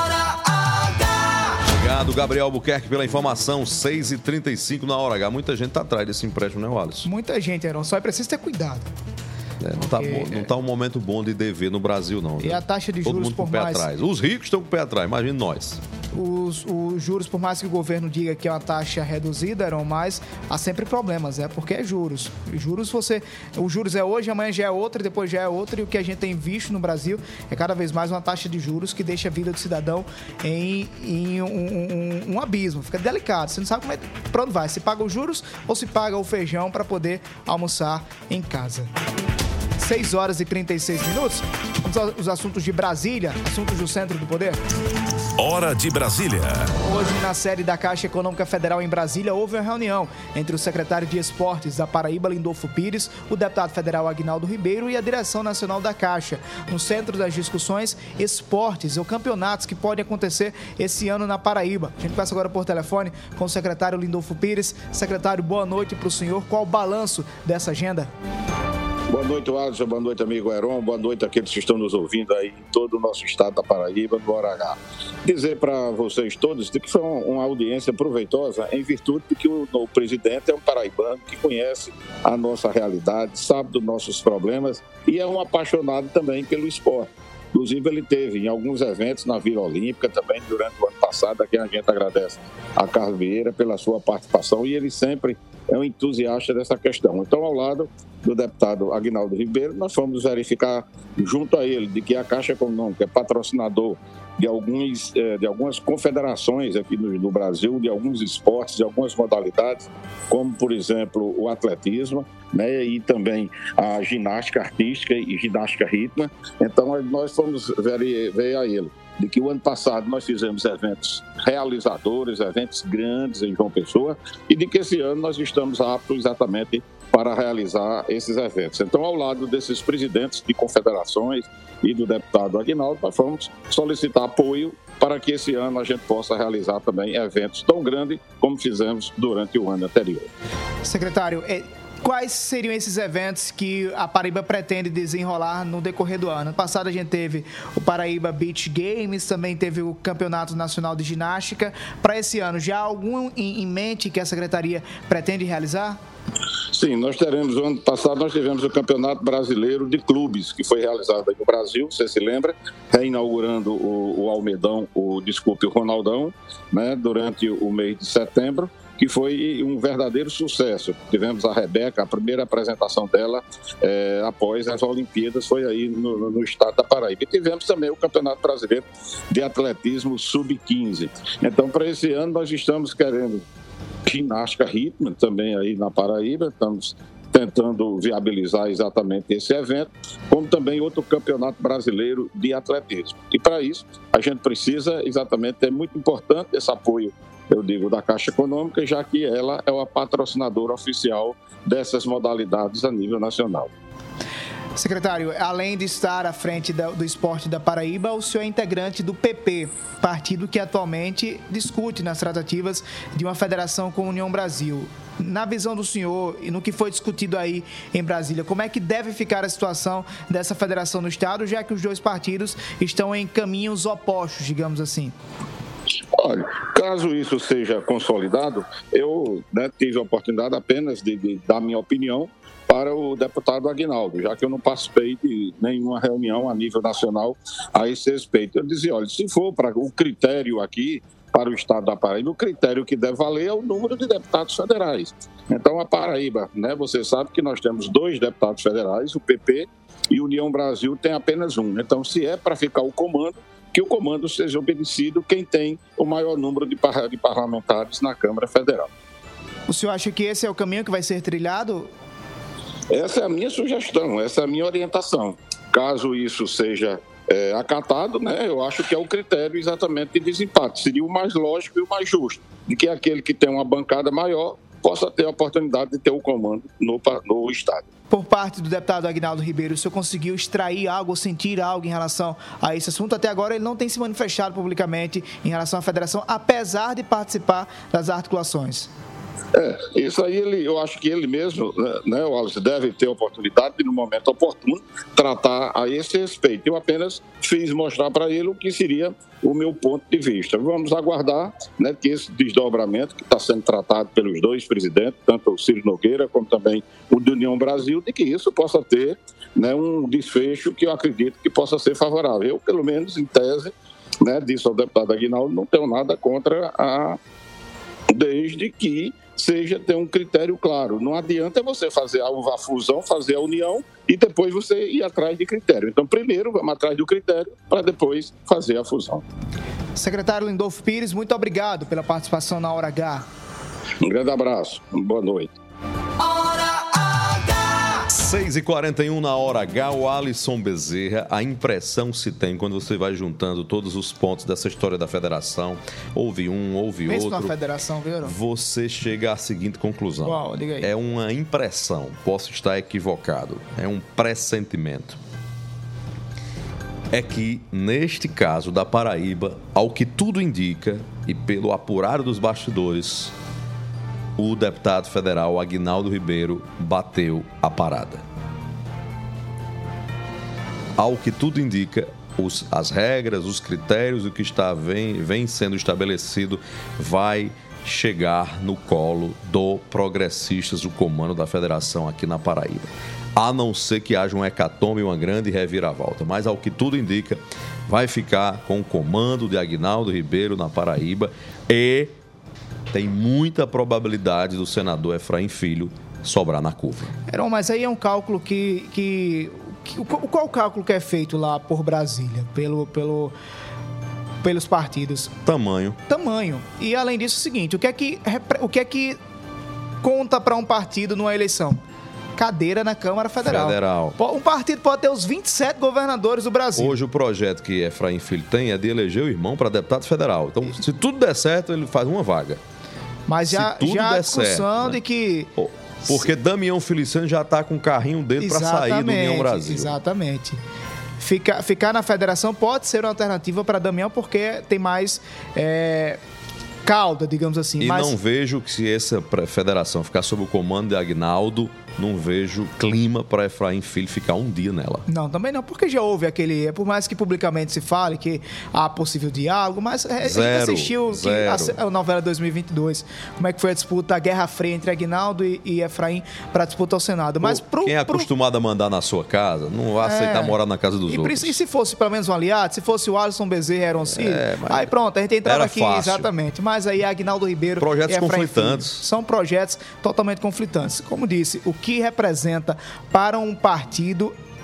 Obrigado, Gabriel Albuquerque, pela informação. seis e trinta e cinco na hora H. Muita gente está atrás desse empréstimo, né, Wallace? Muita gente, Heron. Só é preciso ter cuidado. É, não está Porque- não tá um momento bom de dever no Brasil, não. E né? a taxa de Todo juros mundo por com o pé mais- atrás. Os ricos estão com o pé atrás, imagine nós. Os, os juros, por mais que o governo diga que é uma taxa reduzida, Heron, mas há sempre problemas, né? Porque é juros. E juros você... Os juros é hoje, amanhã já é outra, depois já é outra. E o que a gente tem visto no Brasil é cada vez mais uma taxa de juros que deixa a vida do cidadão em, em um, um- um abismo. Fica delicado. Você não sabe como é, pra onde vai. Se paga os juros ou se paga o feijão para poder almoçar em casa. seis horas e trinta e seis minutos. Vamos aos assuntos de Brasília, assuntos do Centro do Poder. Hora de Brasília. Hoje, na sede da Caixa Econômica Federal em Brasília, houve uma reunião entre o secretário de Esportes da Paraíba, Lindolfo Pires, o deputado federal Aguinaldo Ribeiro e a direção nacional da Caixa. No centro das discussões, esportes ou campeonatos que podem acontecer esse ano na Paraíba. A gente conversa agora por telefone com o secretário Lindolfo Pires. Secretário, boa noite para o senhor. Qual o balanço dessa agenda? Boa noite, Alisson. Boa noite, amigo Heron. Boa noite àqueles que estão nos ouvindo aí em todo o nosso estado da Paraíba, no Hora H. Dizer para vocês todos que foi uma audiência proveitosa em virtude de que o, o presidente é um paraibano que conhece a nossa realidade, sabe dos nossos problemas e é um apaixonado também pelo esporte. Inclusive, ele teve em alguns eventos na Vila Olímpica também durante o ano passado, a quem a gente agradece a Carlos Vieira pela sua participação e ele sempre é um entusiasta dessa questão. Então, ao lado do deputado Aguinaldo Ribeiro, nós fomos verificar junto a ele de que a Caixa Econômica é patrocinador de, alguns, de algumas confederações aqui no, no Brasil, de alguns esportes, de algumas modalidades, como, por exemplo, o atletismo, né, e também a ginástica artística e ginástica rítmica. Então, nós fomos ver, ver a ele de que o ano passado nós fizemos eventos realizadores, eventos grandes em João Pessoa, e de que esse ano nós estamos aptos exatamente para realizar esses eventos. Então, ao lado desses presidentes de confederações e do deputado Aguinaldo, nós vamos solicitar apoio para que esse ano a gente possa realizar também eventos tão grandes como fizemos durante o ano anterior. Secretário, é... quais seriam esses eventos que a Paraíba pretende desenrolar no decorrer do ano? Ano passado a gente teve o Paraíba Beach Games, também teve o Campeonato Nacional de Ginástica. Para esse ano, já há algum em mente que a Secretaria pretende realizar? Sim, nós teremos, o ano passado nós tivemos o Campeonato Brasileiro de Clubes, que foi realizado aí no Brasil, você se lembra, reinaugurando o, o Almedão, o, desculpe, o Ronaldão, né, durante o mês de setembro, que foi um verdadeiro sucesso. Tivemos a Rebeca, a primeira apresentação dela é, após as Olimpíadas, foi aí no, no estado da Paraíba. E tivemos também o Campeonato Brasileiro de Atletismo sub quinze. Então, para esse ano, nós estamos querendo ginástica rítmica também aí na Paraíba, estamos tentando viabilizar exatamente esse evento, como também outro campeonato brasileiro de atletismo. E para isso, a gente precisa exatamente, é muito importante esse apoio, eu digo, da Caixa Econômica, já que ela é a patrocinadora oficial dessas modalidades a nível nacional. Secretário, além de estar à frente do esporte da Paraíba, o senhor é integrante do P P, partido que atualmente discute nas tratativas de uma federação com a União Brasil. Na visão do senhor e no que foi discutido aí em Brasília, como é que deve ficar a situação dessa federação no estado, já que os dois partidos estão em caminhos opostos, digamos assim? Olha, caso isso seja consolidado, eu né, tive a oportunidade apenas de, de dar minha opinião para o deputado Aguinaldo, já que eu não participei de nenhuma reunião a nível nacional a esse respeito. Eu dizia, olha, se for para o critério aqui, para o estado da Paraíba, o critério que deve valer é o número de deputados federais. Então, a Paraíba, né, você sabe que nós temos dois deputados federais, o P P e União Brasil tem apenas um. Então, se é para ficar o comando, que o comando seja obedecido quem tem o maior número de parlamentares na Câmara Federal. O senhor acha que esse é o caminho que vai ser trilhado? Essa é a minha sugestão, essa é a minha orientação. Caso isso seja é, acatado, né, eu acho que é o critério exatamente de desempate. Seria o mais lógico e o mais justo, de que aquele que tem uma bancada maior possa ter a oportunidade de ter o comando no, no Estado. Por parte do deputado Aguinaldo Ribeiro, o senhor conseguiu extrair algo ou sentir algo em relação a esse assunto? Até agora ele não tem se manifestado publicamente em relação à federação, apesar de participar das articulações. É, isso aí ele, eu acho que ele mesmo, né, o Wallace, deve ter a oportunidade de, no momento oportuno, tratar a esse respeito. Eu apenas fiz mostrar para ele o que seria o meu ponto de vista. Vamos aguardar, né, que esse desdobramento que está sendo tratado pelos dois presidentes, tanto o Ciro Nogueira como também o de União Brasil, de que isso possa ter, né, um desfecho que eu acredito que possa ser favorável. Eu, pelo menos, em tese, né, disse ao deputado Aguinaldo, não tenho nada contra a... desde que seja ter um critério claro. Não adianta você fazer a fusão, fazer a união e depois você ir atrás de critério. Então, primeiro, vamos atrás do critério para depois fazer a fusão. Secretário Lindolfo Pires, muito obrigado pela participação na Hora H. Um grande abraço. Boa noite. seis e quarenta e um na Hora H, o Alisson Bezerra, a impressão se tem quando você vai juntando todos os pontos dessa história da federação, houve um, houve Pensa outro, na federação, viu? Você chega à seguinte conclusão. Uau, diga aí. É uma impressão, posso estar equivocado, é um pressentimento. É que, neste caso da Paraíba, ao que tudo indica, e pelo apurado dos bastidores, o deputado federal Aguinaldo Ribeiro bateu a parada. Ao que tudo indica, os, as regras, os critérios, o que está vem, vem sendo estabelecido, vai chegar no colo do Progressistas, o comando da federação aqui na Paraíba. A não ser que haja um hecatombe, uma grande reviravolta. Mas, ao que tudo indica, vai ficar com o comando de Aguinaldo Ribeiro na Paraíba e tem muita probabilidade do senador Efraim Filho sobrar na curva. Heron, mas aí é um cálculo que... que, que qual o cálculo que é feito lá por Brasília, pelo, pelo, pelos partidos? Tamanho. Tamanho. E, além disso, é o seguinte, o que é que, o que, é que conta para um partido numa eleição? Cadeira na Câmara Federal. Federal. Um partido pode ter os vinte e sete governadores do Brasil. Hoje o projeto que Efraim Filho tem é de eleger o irmão para deputado federal. Então, se tudo der certo, ele faz uma vaga. Mas já, já a discussão certo, né? de que... Porque Damião Feliciano já está com o carrinho dele para sair do União Brasil. Exatamente. Ficar, ficar na federação pode ser uma alternativa para Damião, porque tem mais... É... cauda, digamos assim. E mas... não vejo que se essa federação ficar sob o comando de Aguinaldo, não vejo clima para Efraim Filho ficar um dia nela. Não, também não, porque já houve aquele... Por mais que publicamente se fale que há possível diálogo, mas zero, a gente assistiu que a, a novela dois mil e vinte e dois, como é que foi a disputa, a Guerra Fria entre Aguinaldo e, e Efraim para a disputa ao Senado. Mas Pô, pro, quem é pro... acostumado a mandar na sua casa, não vai aceitar é... morar na casa dos e, outros. E se fosse pelo menos um aliado, se fosse o Alisson Bezerra e Heron Cid, é, aí pronto, a gente entrava aqui, fácil. Exatamente. Mas aí Aguinaldo Ribeiro projetos e Efraim conflitantes. Filho são projetos totalmente conflitantes. Como disse, o que representa para um partido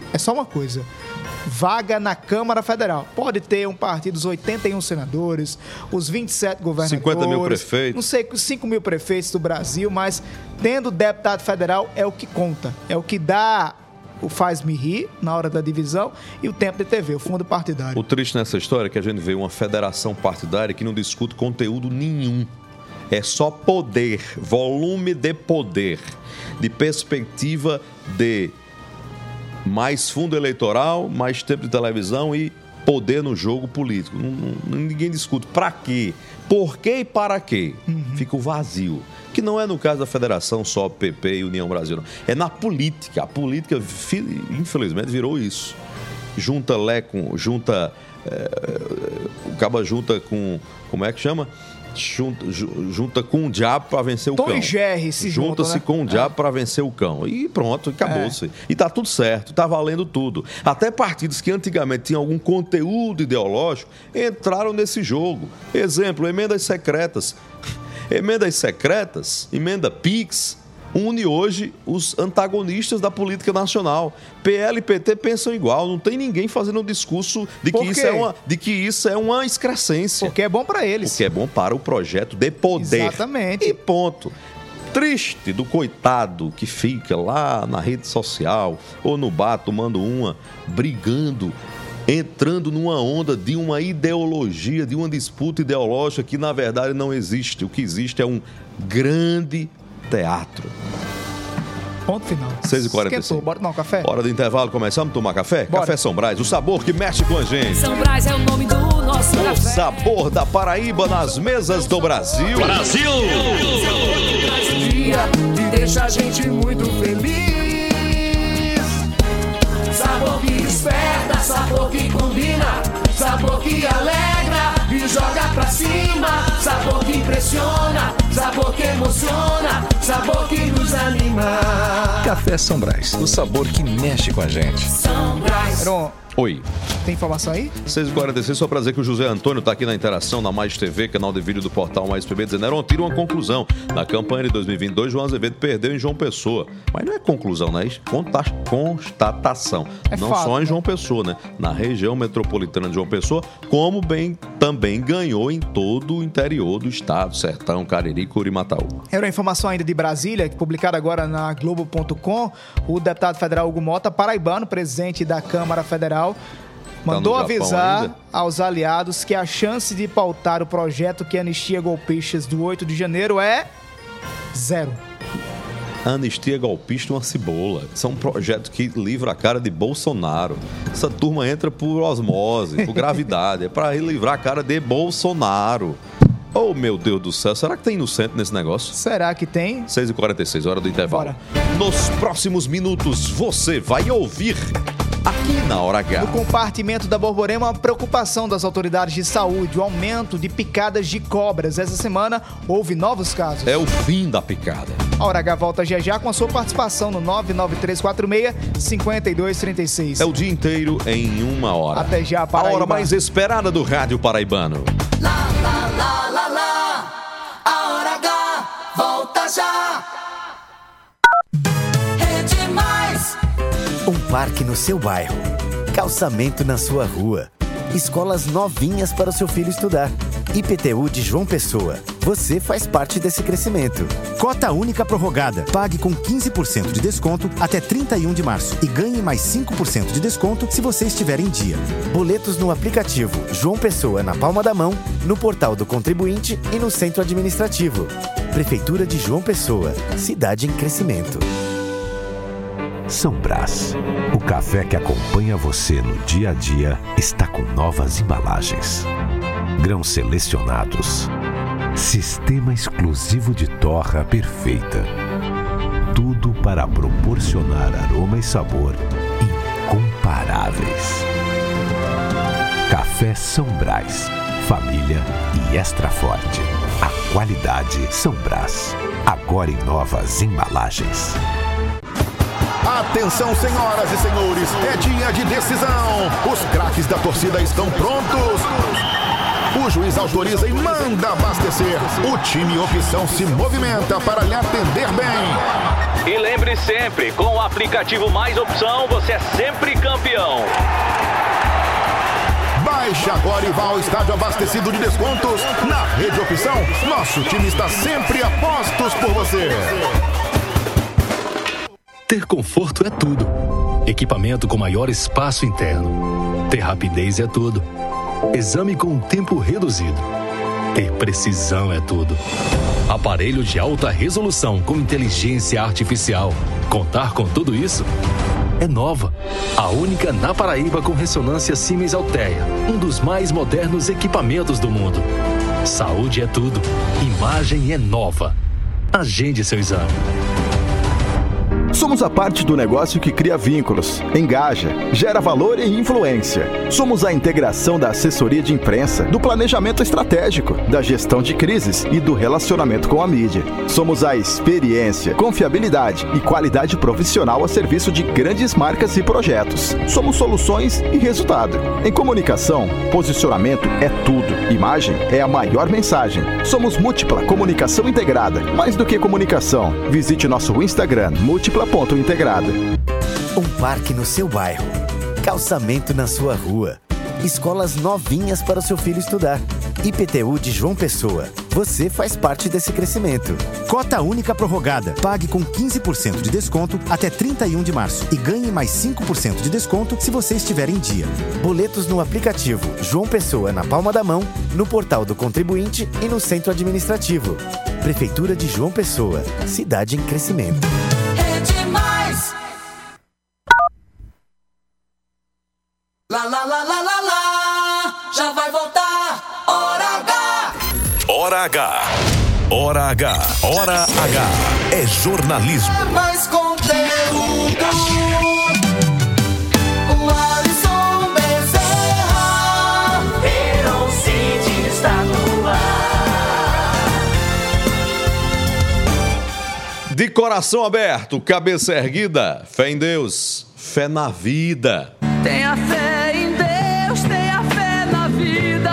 é só uma coisa. Vaga na Câmara Federal. Pode ter um partido, os oitenta e um senadores, os vinte e sete governadores, cinquenta mil prefeitos. Não sei, cinco mil prefeitos do Brasil, mas tendo deputado federal é o que conta. É o que dá o faz-me rir na hora da divisão e o tempo de T V, o fundo partidário. O triste nessa história é que a gente vê uma federação partidária que não discute conteúdo nenhum. É só poder, volume de poder, de perspectiva de mais fundo eleitoral, mais tempo de televisão e poder no jogo político. Não, não, ninguém discute para quê, por quê e para quê. Uhum. Fica o vazio. Que não é no caso da federação só P P e União Brasil, não. É na política. A política, infelizmente, virou isso. Junta Lé com... Junta... É, o caba junta com... Como é que chama? Junta, junta com o diabo para vencer o Tom cão. E Jerry se Junta-se juntam, né? com o diabo é. para vencer o cão. E pronto, acabou-se. É. E tá tudo certo, tá valendo tudo. Até partidos que antigamente tinham algum conteúdo ideológico entraram nesse jogo. Exemplo, emendas secretas. Emendas secretas, emenda Pix, une hoje os antagonistas da política nacional. P L e P T pensam igual, não tem ninguém fazendo um discurso de que, isso é, uma, de que isso é uma excrescência. Porque é bom para eles. Porque é bom para o projeto de poder. Exatamente. E ponto. Triste do coitado que fica lá na rede social ou no bar tomando uma, brigando, entrando numa onda de uma ideologia, de uma disputa ideológica que na verdade não existe. O que existe é um grande teatro. Ponto final. seis e quarenta e cinco. Bora tomar um café? Hora do intervalo, começamos a tomar café? Bora. Café São Brás, o sabor que mexe com a gente. São Brás é o nome do nosso o café. O sabor da Paraíba nas mesas do Brasil. Brasil! Que deixa a gente muito feliz. Sabor que desperta, sabor que combina, sabor que alegra e joga pra cima. Sabor que impressiona, sabor que emociona, sabor que nos anima. Café São Brás, o sabor que mexe com a gente. São Brás. Heron, oi. Tem informação aí? seis e quarenta e seis, só pra dizer que o José Antônio tá aqui na interação na Mais T V, canal de vídeo do portal Mais P B, dizendo: Heron, tira uma conclusão. Na campanha de dois mil e vinte e dois, João Azevedo perdeu em João Pessoa. Mas não é conclusão, né? É constatação. É não fato, só em né? João Pessoa, né? Na região metropolitana de João Pessoa, como bem também ganhou em todo o interior do estado, Sertão, Cariri, Curimataú. Era uma informação ainda de Brasília, publicada agora na Globo ponto com. O deputado federal Hugo Mota, paraibano, presidente da Câmara Federal, mandou tá avisar ainda? aos aliados que a chance de pautar o projeto que anistia golpistas do oito de janeiro é zero. Anistia golpista uma cebola. Isso é um projeto que livra a cara de Bolsonaro. Essa turma entra por osmose, por gravidade. É para livrar a cara de Bolsonaro. Oh, meu Deus do céu. Será que tem inocente nesse negócio? Será que tem? seis e quarenta e seis, hora do intervalo. Bora. Nos próximos minutos, você vai ouvir aqui na Hora H. No compartimento da Borborema, a preocupação das autoridades de saúde, o aumento de picadas de cobras. Essa semana houve novos casos. É o fim da picada. A Hora H volta já já com a sua participação no nove nove três quatro seis, cinco dois três seis. É o dia inteiro em uma hora. Até já, Paraíba. A hora mais esperada do rádio paraibano. Lá, lá, lá, lá, lá. A Hora H volta já. Rede Mais. Um parque no seu bairro, calçamento na sua rua, escolas novinhas para o seu filho estudar. I P T U de João Pessoa. Você faz parte desse crescimento. Cota única prorrogada. Pague com quinze por cento de desconto até trinta e um de março e ganhe mais cinco por cento de desconto se você estiver em dia. Boletos no aplicativo João Pessoa na palma da mão, no portal do contribuinte e no centro administrativo. Prefeitura de João Pessoa. Cidade em crescimento. São Brás, o café que acompanha você no dia a dia, está com novas embalagens. Grãos selecionados. Sistema exclusivo de torra perfeita. Tudo para proporcionar aroma e sabor incomparáveis. Café São Brás, família e extra forte. A qualidade São Brás, agora em novas embalagens. Atenção, senhoras e senhores, é dia de decisão. Os craques da torcida estão prontos. O juiz autoriza e manda abastecer. O time opção se movimenta para lhe atender bem. E lembre sempre, com o aplicativo Mais Opção, você é sempre campeão. Baixe agora e vá ao estádio abastecido de descontos. Na Rede Opção, nosso time está sempre a postos por você. Ter conforto é tudo. Equipamento com maior espaço interno. Ter rapidez é tudo. Exame com tempo reduzido. Ter precisão é tudo. Aparelho de alta resolução com inteligência artificial. Contar com tudo isso? É Nova, a única na Paraíba com ressonância Siemens Althea, um dos mais modernos equipamentos do mundo. Saúde é tudo, imagem é Nova. Agende seu exame. Somos a parte do negócio que cria vínculos, engaja, gera valor e influência. Somos a integração da assessoria de imprensa, do planejamento estratégico, da gestão de crises e do relacionamento com a mídia. Somos a experiência, confiabilidade e qualidade profissional a serviço de grandes marcas e projetos. Somos soluções e resultado. Em comunicação, posicionamento é tudo. Imagem é a maior mensagem. Somos Múltipla Comunicação Integrada. Mais do que comunicação, visite nosso Instagram, múltipla ponto integrada. Um parque no seu bairro, calçamento na sua rua, escolas novinhas para o seu filho estudar. I P T U de João Pessoa, você faz parte desse crescimento. Cota única prorrogada. Pague com quinze por cento de desconto até trinta e um de março e ganhe mais cinco por cento de desconto se você estiver em dia. Boletos no aplicativo João Pessoa na palma da mão, no portal do contribuinte e no centro administrativo. Prefeitura de João Pessoa, cidade em crescimento. Lá, lá, lá, lá, lá, lá, já vai voltar, Hora H. Hora H. Hora H. Hora H. É jornalismo. É mais conteúdo. O Alisson Bezerra. Heron City está no ar. De coração aberto, cabeça erguida, fé em Deus, fé na vida. Tenha fé em Deus, tenha fé na vida.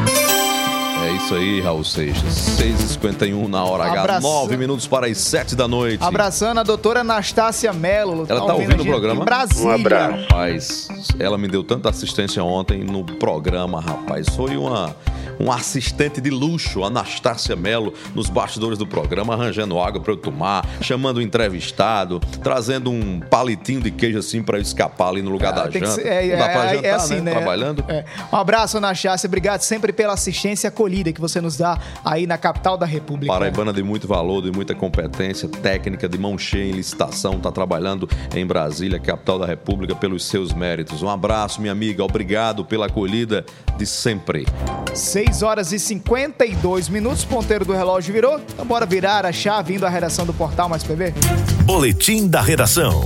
É isso aí, Raul Seixas. seis e cinquenta e um na Hora H, Abraço. nove minutos para as sete da noite. Abraçando a doutora Anastácia Mello. Ela tá ouvindo o programa? Em Brasília. Um abraço. Rapaz, ela me deu tanta assistência ontem no programa, rapaz. Foi uma, uma assistente de luxo, Anastácia Mello, nos bastidores do programa, arranjando água para eu tomar, chamando o entrevistado, trazendo um palitinho de queijo assim para eu escapar ali no lugar Ah, da tem que janta. ser- é, Não dá é, pra é, jantar, é assim, né? Trabalhando. É. Um abraço, Anastácia. Obrigado sempre pela assistência acolhida que você nos dá aí na capital da República. Paraibana de muito valor, de muita competência técnica, de mão cheia em licitação, está trabalhando em Brasília, capital da República, pelos seus méritos. Um abraço, minha amiga, obrigado pela acolhida de sempre. seis horas e cinquenta e dois minutos, ponteiro do relógio virou. Então bora virar a chave indo à redação do Portal Mais P B. Boletim da redação.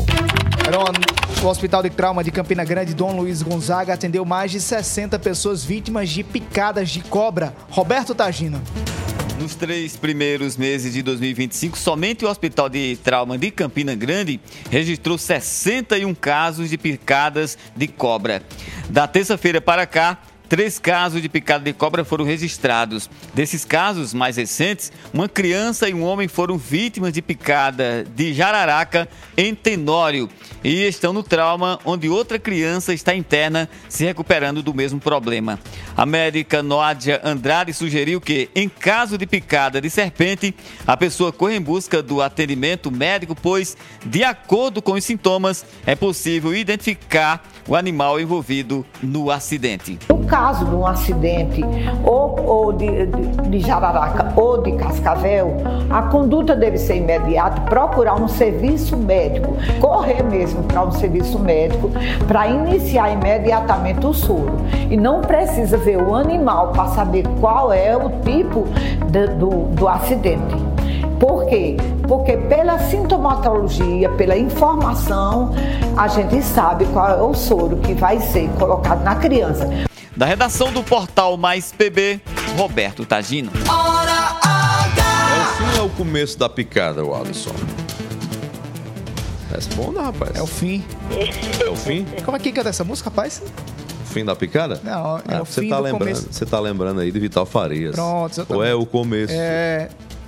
O Hospital de Trauma de Campina Grande, Dom Luiz Gonzaga, atendeu mais de sessenta pessoas vítimas de picadas de cobra. Roberto Tagino. Nos três primeiros meses de dois mil e vinte e cinco, somente o Hospital de Trauma de Campina Grande registrou sessenta e um casos de picadas de cobra. Da terça-feira para cá, três casos de picada de cobra foram registrados. Desses casos mais recentes, uma criança e um homem foram vítimas de picada de jararaca em Tenório e estão no trauma, onde outra criança está interna se recuperando do mesmo problema. A médica Noádia Andrade sugeriu que, em caso de picada de serpente, a pessoa corra em busca do atendimento médico, pois, de acordo com os sintomas, é possível identificar o animal envolvido no acidente. No caso de um acidente ou, ou de, de, de jararaca ou de cascavel, a conduta deve ser imediata, procurar um serviço médico, correr mesmo para um serviço médico para iniciar imediatamente o soro. E não precisa ver o animal para saber qual é o tipo de, do, do acidente. Por quê? Porque pela sintomatologia, pela informação, a gente sabe qual é o soro que vai ser colocado na criança. Da redação do Portal Mais P B, Roberto Tagino. Hora H. É o fim ou é o começo da picada, o Alisson? Responda, rapaz. É o fim. É o fim? Como é que canta essa música, rapaz? Fim da picada? Não, é Ah, o você fim tá do lembrando, começo. Você tá lembrando aí de Vital Farias. Pronto, exatamente. Ou é o começo? É...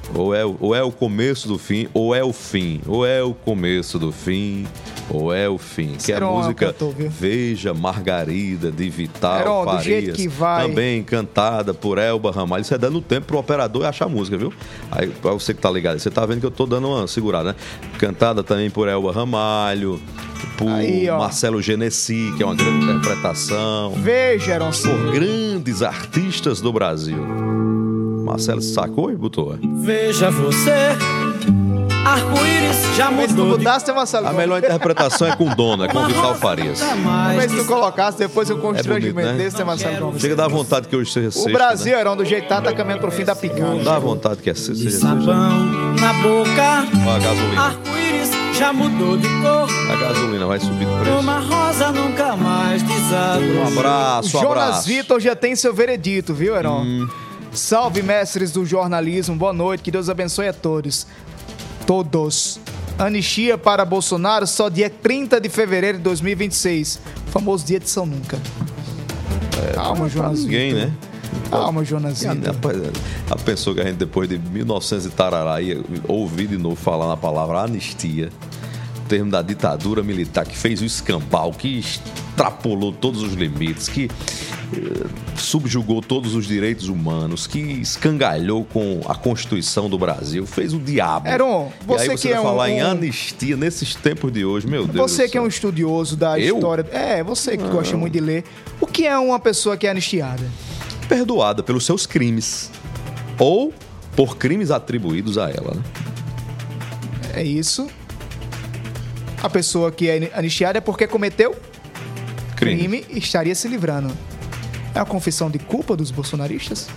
Ou é, ou é o começo do fim, ou é o fim. Ou é o começo do fim, ou é o fim. Que é a música Veja Margarida, de Vital Heron, Farias. do jeito que vai. Também cantada por Elba Ramalho. Isso é dando tempo pro operador achar a música, viu? Aí, pra você que tá ligado, você tá vendo que eu tô dando uma segurada, né? Cantada também por Elba Ramalho, por Aí, Marcelo Genesi, que é uma grande interpretação. Veja, Heron. Por grandes artistas do Brasil. Marcelo sacou e botou. Veja você, arco-íris já mudou. Mudasse, Marcelo. A melhor interpretação é com Dona, é com Vital Farias. Mas se tu colocasse depois o constrangimento é bonito, né? desse, Marcelo Gomes. Chega a dar vontade que hoje seja sexta. O Brasil, né? Heron, do jeito que tá, tá caminhando pro fim da picada. Dá vontade que seja sexta. Sabão na boca, a gasolina. Arco-íris já mudou de cor. A gasolina vai subir de preço. Uma rosa nunca mais desabrochou. Um abraço, um Jonas abraço. Vitor já tem seu veredito, viu, Heron? Hum. Salve, mestres do jornalismo. Boa noite. Que Deus abençoe a todos. Todos. Anistia para Bolsonaro só dia trinta de fevereiro de dois mil e vinte e seis. O famoso dia de São Nunca. É, Calma, Jonas ninguém, Vitor. né? Calma, Jonas Vitor. A pessoa que a gente depois de mil e novecentos e tarará ia ouvir de novo falar na palavra anistia, termo da ditadura militar que fez o escambau, que extrapolou todos os limites, que eh, subjugou todos os direitos humanos, que escangalhou com a Constituição do Brasil, fez o diabo. Heron, você, e aí você que vai é falar um, em anistia nesses tempos de hoje, meu Deus. Você que é um estudioso da Eu? história. É, você que ah. gosta muito de ler. O que é uma pessoa que é anistiada? Perdoada pelos seus crimes. Ou por crimes atribuídos a ela, né? É isso. A pessoa que é anistiada é porque cometeu crime. crime e estaria se livrando. É uma confissão de culpa dos bolsonaristas?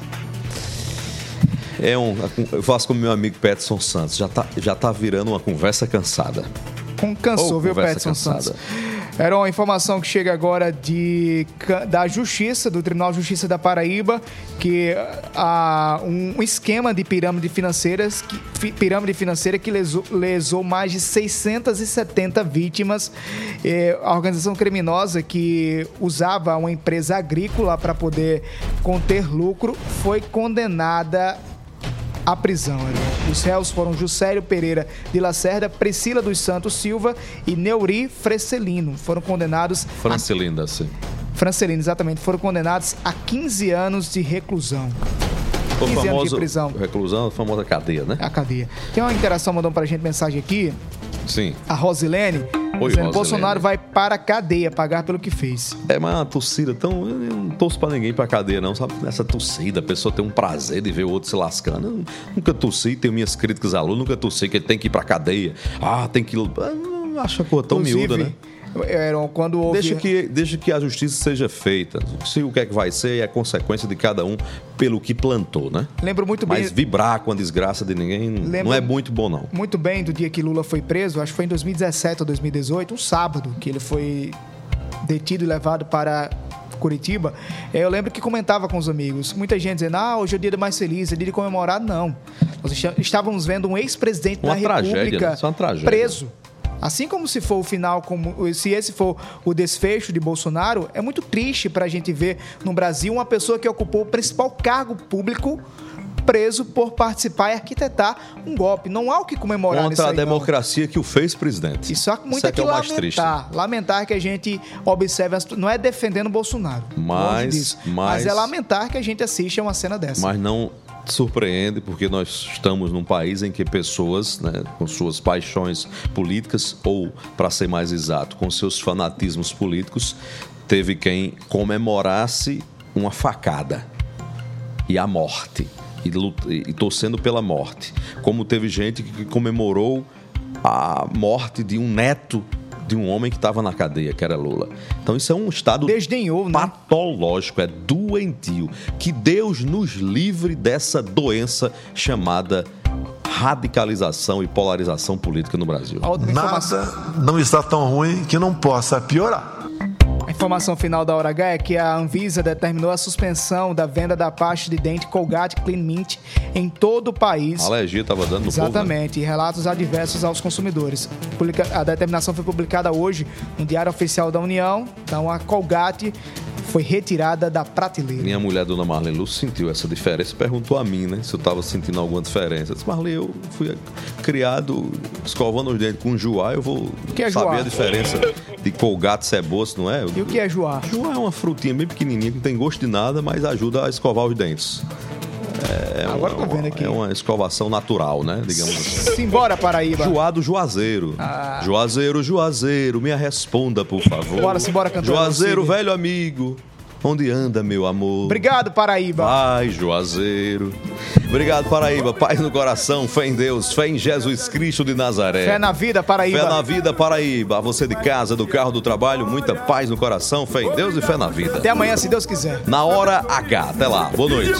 É um, eu faço com meu amigo Peterson Santos. Já tá, já tá virando uma conversa cansada. Com cansou, oh, viu, Peterson cansada. Santos? Era uma informação que chega agora de, da Justiça, do Tribunal de Justiça da Paraíba, que há um, um esquema de pirâmide, financeiras, que, pirâmide financeira que lesou, lesou mais de seiscentas e setenta vítimas. É, a organização criminosa que usava uma empresa agrícola para poder conter lucro foi condenada à prisão. Os réus foram Juscelio Pereira de Lacerda, Priscila dos Santos Silva e Neuri Francelino. Foram condenados... Francelinda, a... sim. Francelino, exatamente. Foram condenados a quinze anos de reclusão. O quinze famoso anos de prisão. Reclusão, a famosa cadeia, né? A cadeia. Tem uma interação, mandou pra gente mensagem aqui. Sim. A Rosilene, Oi, dizendo Rosilene. Bolsonaro vai para a cadeia pagar pelo que fez. É, mas uma torcida tão... Eu não torço pra ninguém pra cadeia, não, sabe? Nessa torcida, a pessoa tem um prazer de ver o outro se lascando. Eu nunca torci, tenho minhas críticas a Lula, nunca torci que ele tem que ir pra cadeia. Ah, tem que... Acho a coisa tão Inclusive, miúda, né? Eram, quando houve... deixa, que, deixa que a justiça seja feita. Se o que é que vai ser é a consequência de cada um pelo que plantou, né? Lembro muito bem... Mas vibrar com a desgraça de ninguém Lembro não é muito bom, não. Muito bem do dia que Lula foi preso, acho que foi em dois mil e dezessete ou dois mil e dezoito, um sábado, que ele foi detido e levado para Curitiba. Eu lembro que comentava com os amigos, muita gente dizendo, ah, hoje é o dia mais feliz, é dia de comemorar. Não. Nós estávamos vendo um ex-presidente da República né? Isso é uma tragédia. preso. Assim como se for o final, como se esse for o desfecho de Bolsonaro, é muito triste para a gente ver no Brasil uma pessoa que ocupou o principal cargo público preso por participar e arquitetar um golpe. Não há o que comemorar nisso aí, contra a democracia não. Que o fez presidente. Isso há muito é que, que lamentar. Lamentar que a gente observe, não é defendendo o Bolsonaro, mas, disso, mas, mas é lamentar que a gente assista a uma cena dessa. Mas não surpreende, porque nós estamos num país em que pessoas, né, com suas paixões políticas, ou, para ser mais exato, com seus fanatismos políticos, teve quem comemorasse uma facada e a morte, e, luta, e torcendo pela morte. Como teve gente que comemorou a morte de um neto de um homem que estava na cadeia, que era Lula. Então isso é um estado desdenhou, né? patológico, é doentio. Que Deus nos livre dessa doença chamada radicalização e polarização política no Brasil. Nada não está tão ruim que não possa piorar. A informação final da Hora H é que a Anvisa determinou a suspensão da venda da pasta de dente Colgate Clean Mint em todo o país. A alergia estava dando no Exatamente, povo, né? E relatos adversos aos consumidores. A determinação foi publicada hoje no Diário Oficial da União. Então a Colgate foi retirada da prateleira. Minha mulher, dona Marlene Lúcio, sentiu essa diferença e perguntou a mim, né, se eu estava sentindo alguma diferença. Eu disse, Marlene, eu fui criado escovando os dentes com juá, eu vou que é saber juá? a diferença de colgate ceboso, não é? E o que é juá? Juá é uma frutinha bem pequenininha que não tem gosto de nada, mas ajuda a escovar os dentes. É Agora uma, tô vendo aqui. É uma escovação natural, né? Digamos assim. Simbora, Paraíba. Juá do Juazeiro. Ah. Juazeiro, Juazeiro, me responda, por favor. Bora, simbora, cantor. Juazeiro, Cine. velho amigo. Onde anda, meu amor? Obrigado, Paraíba. Vai, Juazeiro. Obrigado, Paraíba. Paz no coração, fé em Deus, fé em Jesus Cristo de Nazaré. Fé na vida, Paraíba. Fé na vida, Paraíba. A você de casa, do carro, do trabalho, muita paz no coração, fé em Deus e fé na vida. Até amanhã, se Deus quiser. Na hora H. Até lá. Boa noite.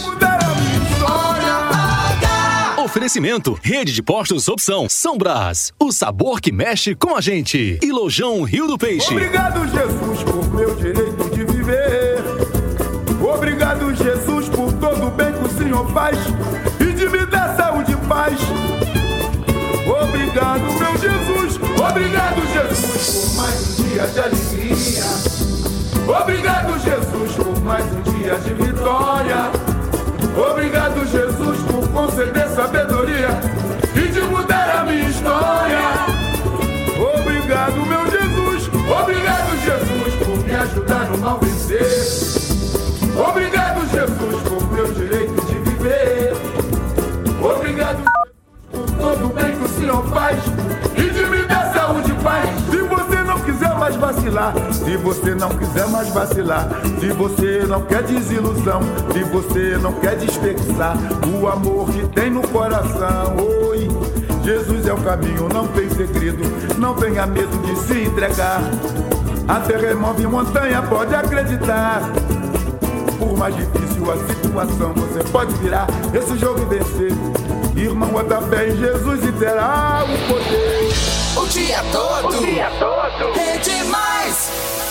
Oferecimento, Rede de Postos Opção, São Brás, o sabor que mexe com a gente. E Lojão Rio do Peixe. Obrigado, Jesus, por meu direito de viver. Obrigado, Jesus, por todo o bem que o Senhor faz e de me dar saúde e paz. Obrigado, meu Jesus. Obrigado, Jesus, por mais um dia de alegria. Obrigado, Jesus, por mais um dia de vitória. Obrigado, Jesus, por conceder sabedoria e de mudar a minha história. Obrigado, meu Jesus. Obrigado, Jesus, por me ajudar no mal vencer. Obrigado, Jesus, por meu direito de viver. Obrigado, Jesus, por todo o bem que o Senhor faz e de me dar saúde e paz. Se você não quiser mais vacilar, se você não quiser mais vacilar, se você não quer desilusão, se você não quer desperdiçar o amor que tem no coração, oi, Jesus é o caminho, não tem segredo, não tenha medo de se entregar. Até remove montanha, pode acreditar. Por mais difícil a situação, você pode virar esse jogo e vencer. Irmão, bota fé em Jesus e terá o poder. O dia todo. O dia todo. Rede Mais.